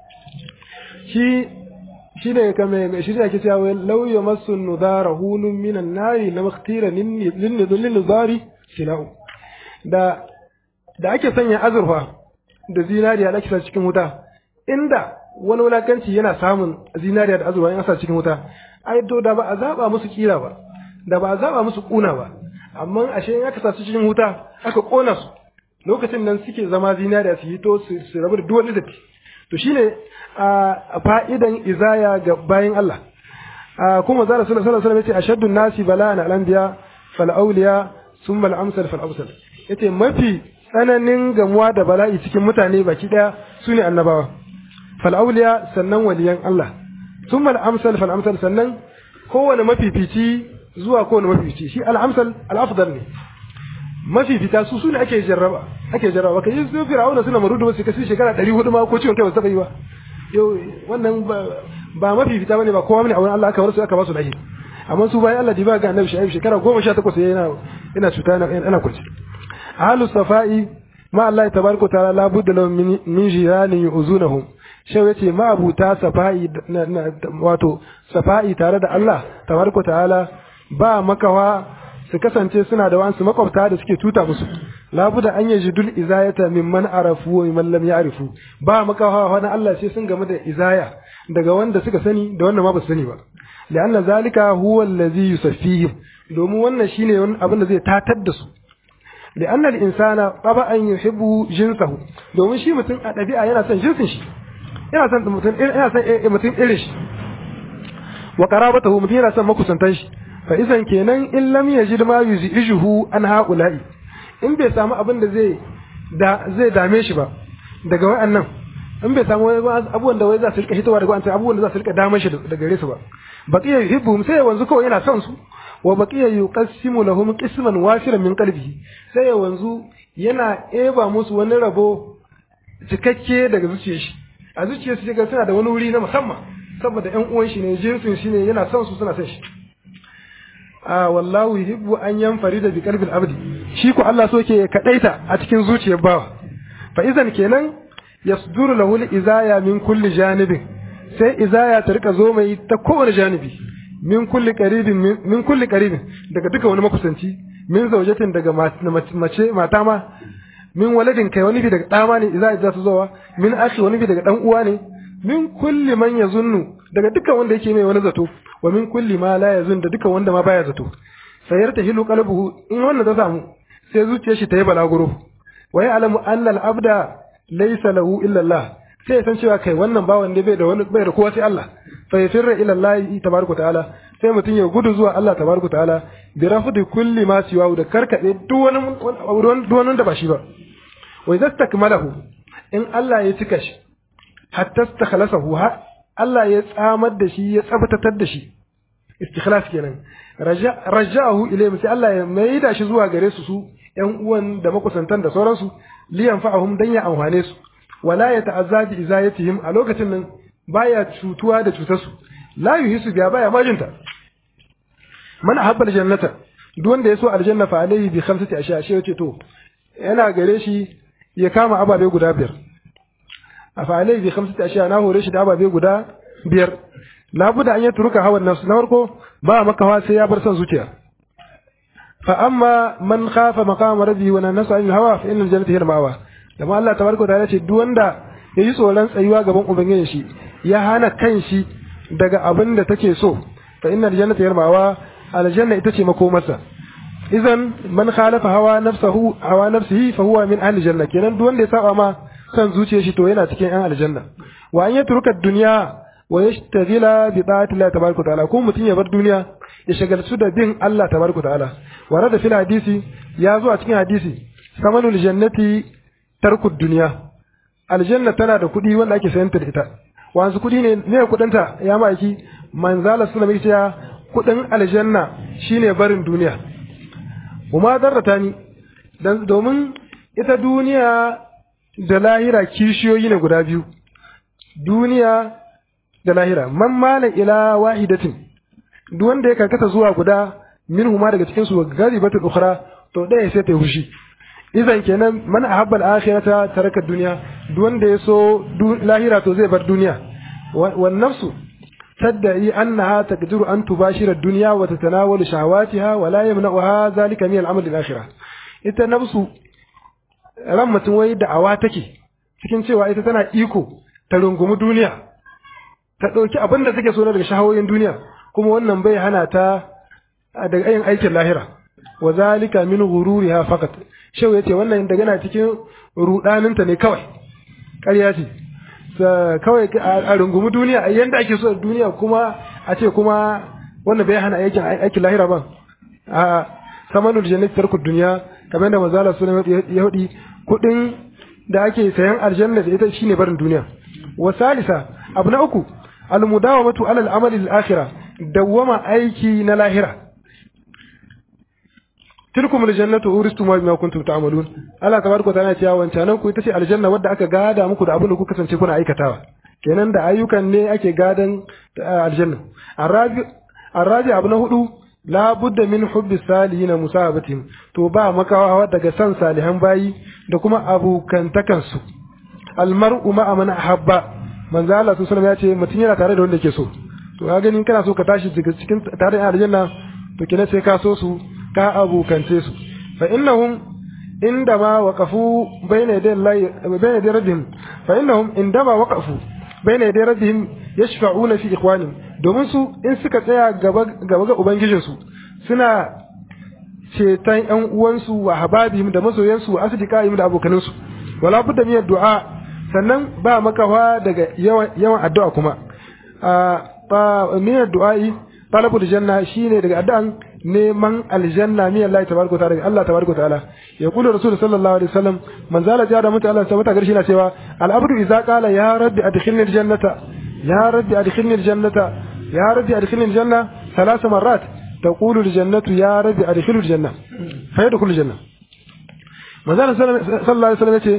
shi shi ne kamar mai shi ne ake cewa law yamassu nudara hunun minan nari lamakhtira lin nudari sinau da da ake sanya azurfa da zinariya da ake sa cikin wuta inda wani wulakanci yana samun zinariya da azurfa in asa cikin wuta ai to da ba a zaba musu kira ba da ba a zaba musu kuna ba amma ashe in aka sa su cikin wuta aka kona su lokacin nan suke zama zinariya su hito su rabu da duk wani datti to shine a fa'idan izaya ga bayin Allah kuma zara sallallahu alaihi wasallam yace ashaddu nasi bala'an al-anbiya fal awliya thumma al-amsal fal amsal yace mafi tsananin gamuwa da bala'i cikin mutane baki daya sune annabawa fal awliya sannan waliyan Allah thumma al-amsal fal amsal sannan kowane mafifici zuwa kowane mafifici shi al-amsal al-afdal ne mafifita su sune ake jarraba ake jarraba kai su fir'auna suna marudu ba su kashi shekara ɗari hudu ma ko ciwon kai ba su taba yi ba yau wannan ba mafifita bane ba kowa bane a wurin Allah aka bar su aka ba su lahi amma su bayan Allah diba ga annabi Shu'aib shekara goma sha takwas yana yana cuta yana kurci ahlu safai ma Allah tabaraka ta'ala la budda lahum min jiranin yu'zunahum shau yace ma abuta safai wato safai tare da Allah tabaraka ta'ala ba makawa su kasance suna da wasu makwabta da suke tuta musu labuda an yaji dul izayata mimman arafu wa mimman lam ya'rifu ba makawa wani Allah sai sun game da izaya daga wanda suka sani da wanda ma ba su sani ba li'anna zalika huwa allazi yusaffihim domin wannan shine wani abin da zai tatar da su li'anna al-insana taba'an yuhibbu jinsahu domin shi mutum a dabi'a yana son jinsin shi yana son mutum yana son mutum irin shi wa qarabatahu mutum yana son makusantan shi fa isan kenan in lam yajid ma yuzijuhu an haula'i in bai samu abin da zai da zai dame shi ba daga wayannan in bai samu abubuwan da wai za su rika hitowa daga wayannan abubuwan da za su rika damar shi daga gare su ba baqiya yuhibbuhum sai wanzu kawai yana son su wa baqiya yuqassimu lahum qisman wasiran min qalbihi sai wanzu yana eba musu wani rabo cikakke daga zuciyar shi a zuciyar su ga suna da wani wuri na musamman saboda ƴan uwan shi ne jinsin shi ne yana son su suna son shi a wallahu yuhibbu an yanfarida bi qalbil abdi shi ko Allah so ke kadaita a cikin zuciyar bawa fa idan kenan yasduru lahu al-izaya min kulli janibin sai izaya ta rika zo mai ta kowane janibi min kulli qaribin min kulli qaribin daga duka wani makusanci min zaujatin daga mace mata ma min waladin kai wani bi daga dama ne izaya za ta zowa min akhi wani bi daga dan uwa ne min kulli man yazunnu daga duka wanda yake mai wani zato wa min kulli ma la yazun da duka wanda ma baya zato sayarta hilu qalbuhu in wannan ta samu sai zuciyar shi ta yi balaguro wa ya'lamu anna al-abda laysa lahu illa Allah sai san cewa kai wannan bawan ne bai da wani bai da kowa sai Allah fa yafirra ila Allah tabaraka ta'ala sai mutun ya gudu zuwa Allah tabaraka ta'ala bi rafdi kulli ma siwa da karkade duk wani duk wani da ba shi ba wa idza takmalahu in Allah ya cika shi hatta istakhlasahu ha Allah ya tsamar da shi ya tsabtatar da shi istikhlas kenan raja'ahu ilayhi sai Allah ya maida shi zuwa gare su su ƴan uwan da makusantan da sauransu liyan fa'ahum dan ya amfane su wala ya ta'azza bi izayatihim a lokacin nan baya cutuwa da cutar su la yuhisu biya baya majinta man ahabba aljannata duk wanda yaso aljanna fa alayhi bi khamsati ashiya shi yace to yana gare shi ya kama ababe guda biyar afa alayhi bi khamsati ashiya na hore shi da ababe guda biyar labuda an ya turuka hawan nafsu na farko ba makawa sai ya bar son zuciya fa amma man khafa maqama rabbi wa nasa an hawa fa innal jannata hiya al-ma'wa dama Allah tabaraka wa ta'ala ce duk wanda yayi tsoron tsayuwa gaban ubangiji shi ya hana kanshi daga abin da take so fa innal jannata hiya al-ma'wa aljanna ita ce makomarsa idan man khalafa hawa nafsuhu hawa nafsihi fa huwa min ahli janna kenan duk wanda ya saba ma san zuciyar shi to yana cikin yan aljanna wa an yatruka dunya wa yashtagila bi ta'ati Allah tabaraka ta'ala ko mutun ya bar duniya ya shagaltu da bin Allah tabaraka ta'ala warada fil hadisi ya zo a cikin hadisi samanul jannati tarku dunya aljanna tana da kudi wanda ake sayanta da ita wanzu kudi ne ne kudinta ya maki manzala sallallahu alaihi wasallam kudin aljanna shine barin duniya kuma darratani dan domin ita duniya da lahira kishiyoyi ne guda biyu duniya da lahira man mala ila wahidatin duk wanda ya karkata zuwa guda minhuma daga cikin su garibatul ukhra to daya sai ta hushi idan kenan man ahabba al-akhirata taraka dunya duk wanda ya so lahira to zai bar duniya wan nafsu tad'i annaha taqdiru an tubashira ad-dunya wa tatanawalu shahawatiha wa la yamna'uha dhalika min al-amal al-akhirah ita nafsu ran mutum wai da'awa take cikin cewa ita tana iko ta rungumi duniya ta dauki abin da take so na daga shahawoyin duniya kuma wannan bai hana ta daga yin aikin lahira wa zalika min ghururiha faqat shau yace wannan daga na cikin rudaninta ne kawai ƙarya ce kawai a rungumi duniya a yanda ake so duniya kuma a ce kuma wannan bai hana aikin aikin lahira ba a samanul jannati tarku dunya kamar da manzo Allah sallallahu alaihi wasallam ya hudi kudin da ake sayan aljanna da ita shine barin duniya wa salisa abu na uku al mudawamatu ala al amali al akhirah dawama aiki na lahira tilkum aljannatu uristum bima kuntum ta'malun Allah tabaraka ta'ala ya wancanan ku ita ce aljanna wadda aka gada muku da abin da kuka kasance kuna aikatawa kenan da ayyukan ne ake gadan aljanna arabi arabi abu na hudu la budda min hubbi salihin musahabatihim to ba makawa daga san salihan bayi da kuma abukantakan su almar'u ma'a man ahabba manzo Allah sallallahu alaihi wasallam ya ce mutun yana tare da wanda yake so to ka gani kana so ka tashi daga cikin tare da aljanna to kenan sai ka so su ka abukance su fa innahum indama waqafu bayna yaday Allah bayna yaday rabbihim fa innahum indama waqafu bayna yaday rabbihim yashfa'una fi ikhwanihim domin su in suka tsaya gaba gaba ga ubangijin su suna cetan ƴan uwansu wa hababihim da masoyansu wa asdiqaihim da abokanin su wala budda min du'a sannan ba makawa daga yawan yawan addu'a kuma a min du'a'i talabul janna shine daga addu'an neman aljanna min Allah tabaraka wa ta'ala Allah tabaraka wa ta'ala ya kula rasul sallallahu alaihi wasallam man zala jada mutu Allah sabata garshi na cewa al abdu idza qala ya rabbi adkhilni al jannata ya rabbi adkhilni al jannata ya rabbi adkhilni al janna thalath marrat taqulu al jannatu ya rabbi adkhilni al janna fa yadkhulu al janna man zala sallallahu alaihi wasallam yace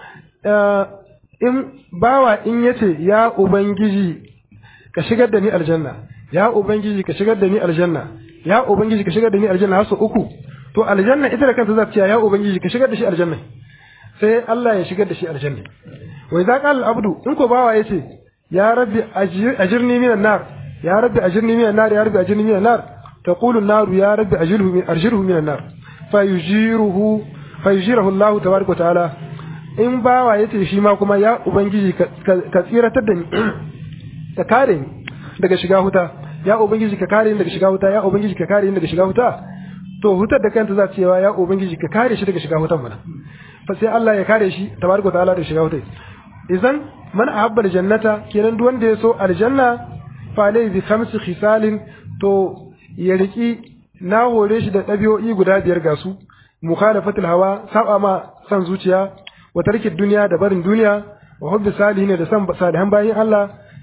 in bawa in yace ya ubangiji ka shigar da ni aljanna ya ubangiji ka shigar da ni aljanna ya ubangiji ka shigar da ni aljanna har sau uku to aljanna ita da kanta za ta ce ya ubangiji ka shigar da shi aljanna sai Allah ya shigar da shi aljanna wa idza qala al-abdu in ko bawa yace ya rabbi ajirni minan nar ya rabbi ajirni minan nar ya rabbi ajirni minan nar taqulu an-nar ya rabbi ajirhu min arjirhu minan nar fayujiruhu fayujiruhu Allah tabaaraka wa ta'ala in bawa yace shi ma kuma ya ubangiji ka tsiratar da ni ka kare ni daga shiga huta ya ubangiji ka kare ni daga shiga wuta ya ubangiji ka kare ni daga shiga wuta to hutar da kanta za ta cewa ya ubangiji ka kare shi daga shiga wutan mana fa sai Allah ya kare shi tabaraka ta'ala daga shiga wutai idan man ahabba aljannata kenan duk wanda ya so aljanna fa alai bi khamsi khisalin to ya riki na hore shi da dabi'o'i guda biyar ga su mukhalafatul hawa saba ma san zuciya wa tarkid dunya da barin duniya wa hubbi salihin da san salihan bayin Allah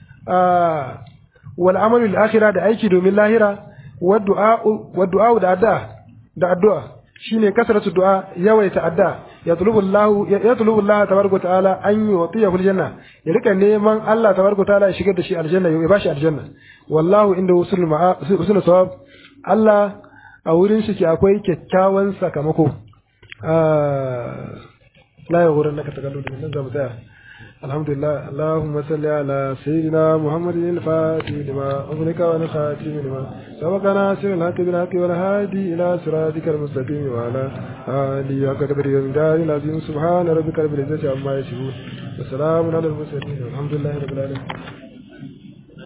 wal amalu lil akhirah da aiki domin lahira wa du'a wa du'a da addu'a da addu'a shine kasratu du'a yawaita addu'a yatlubu Allah yatlubu Allah tabaraka ta'ala an yu'tiyahu aljanna ya rika neman Allah tabaraka ta'ala ya shigar da shi aljanna ya bashi aljanna wallahu inda usul ma'a usul sawab Allah a wurin shi ke akwai kyakkyawan sakamako la yughurannaka takallud min zamu tsaya الحمد لله اللهم صل على سيدنا محمد الفاتح لما أغلق والخاتم لما سبق ناصر الحق بالحق والهادي إلى صراطك المستقيم وعلى آله حق قدره ومقداره العظيم سبحان ربك رب العزة عما يصفون وسلام على المرسلين والحمد لله رب العالمين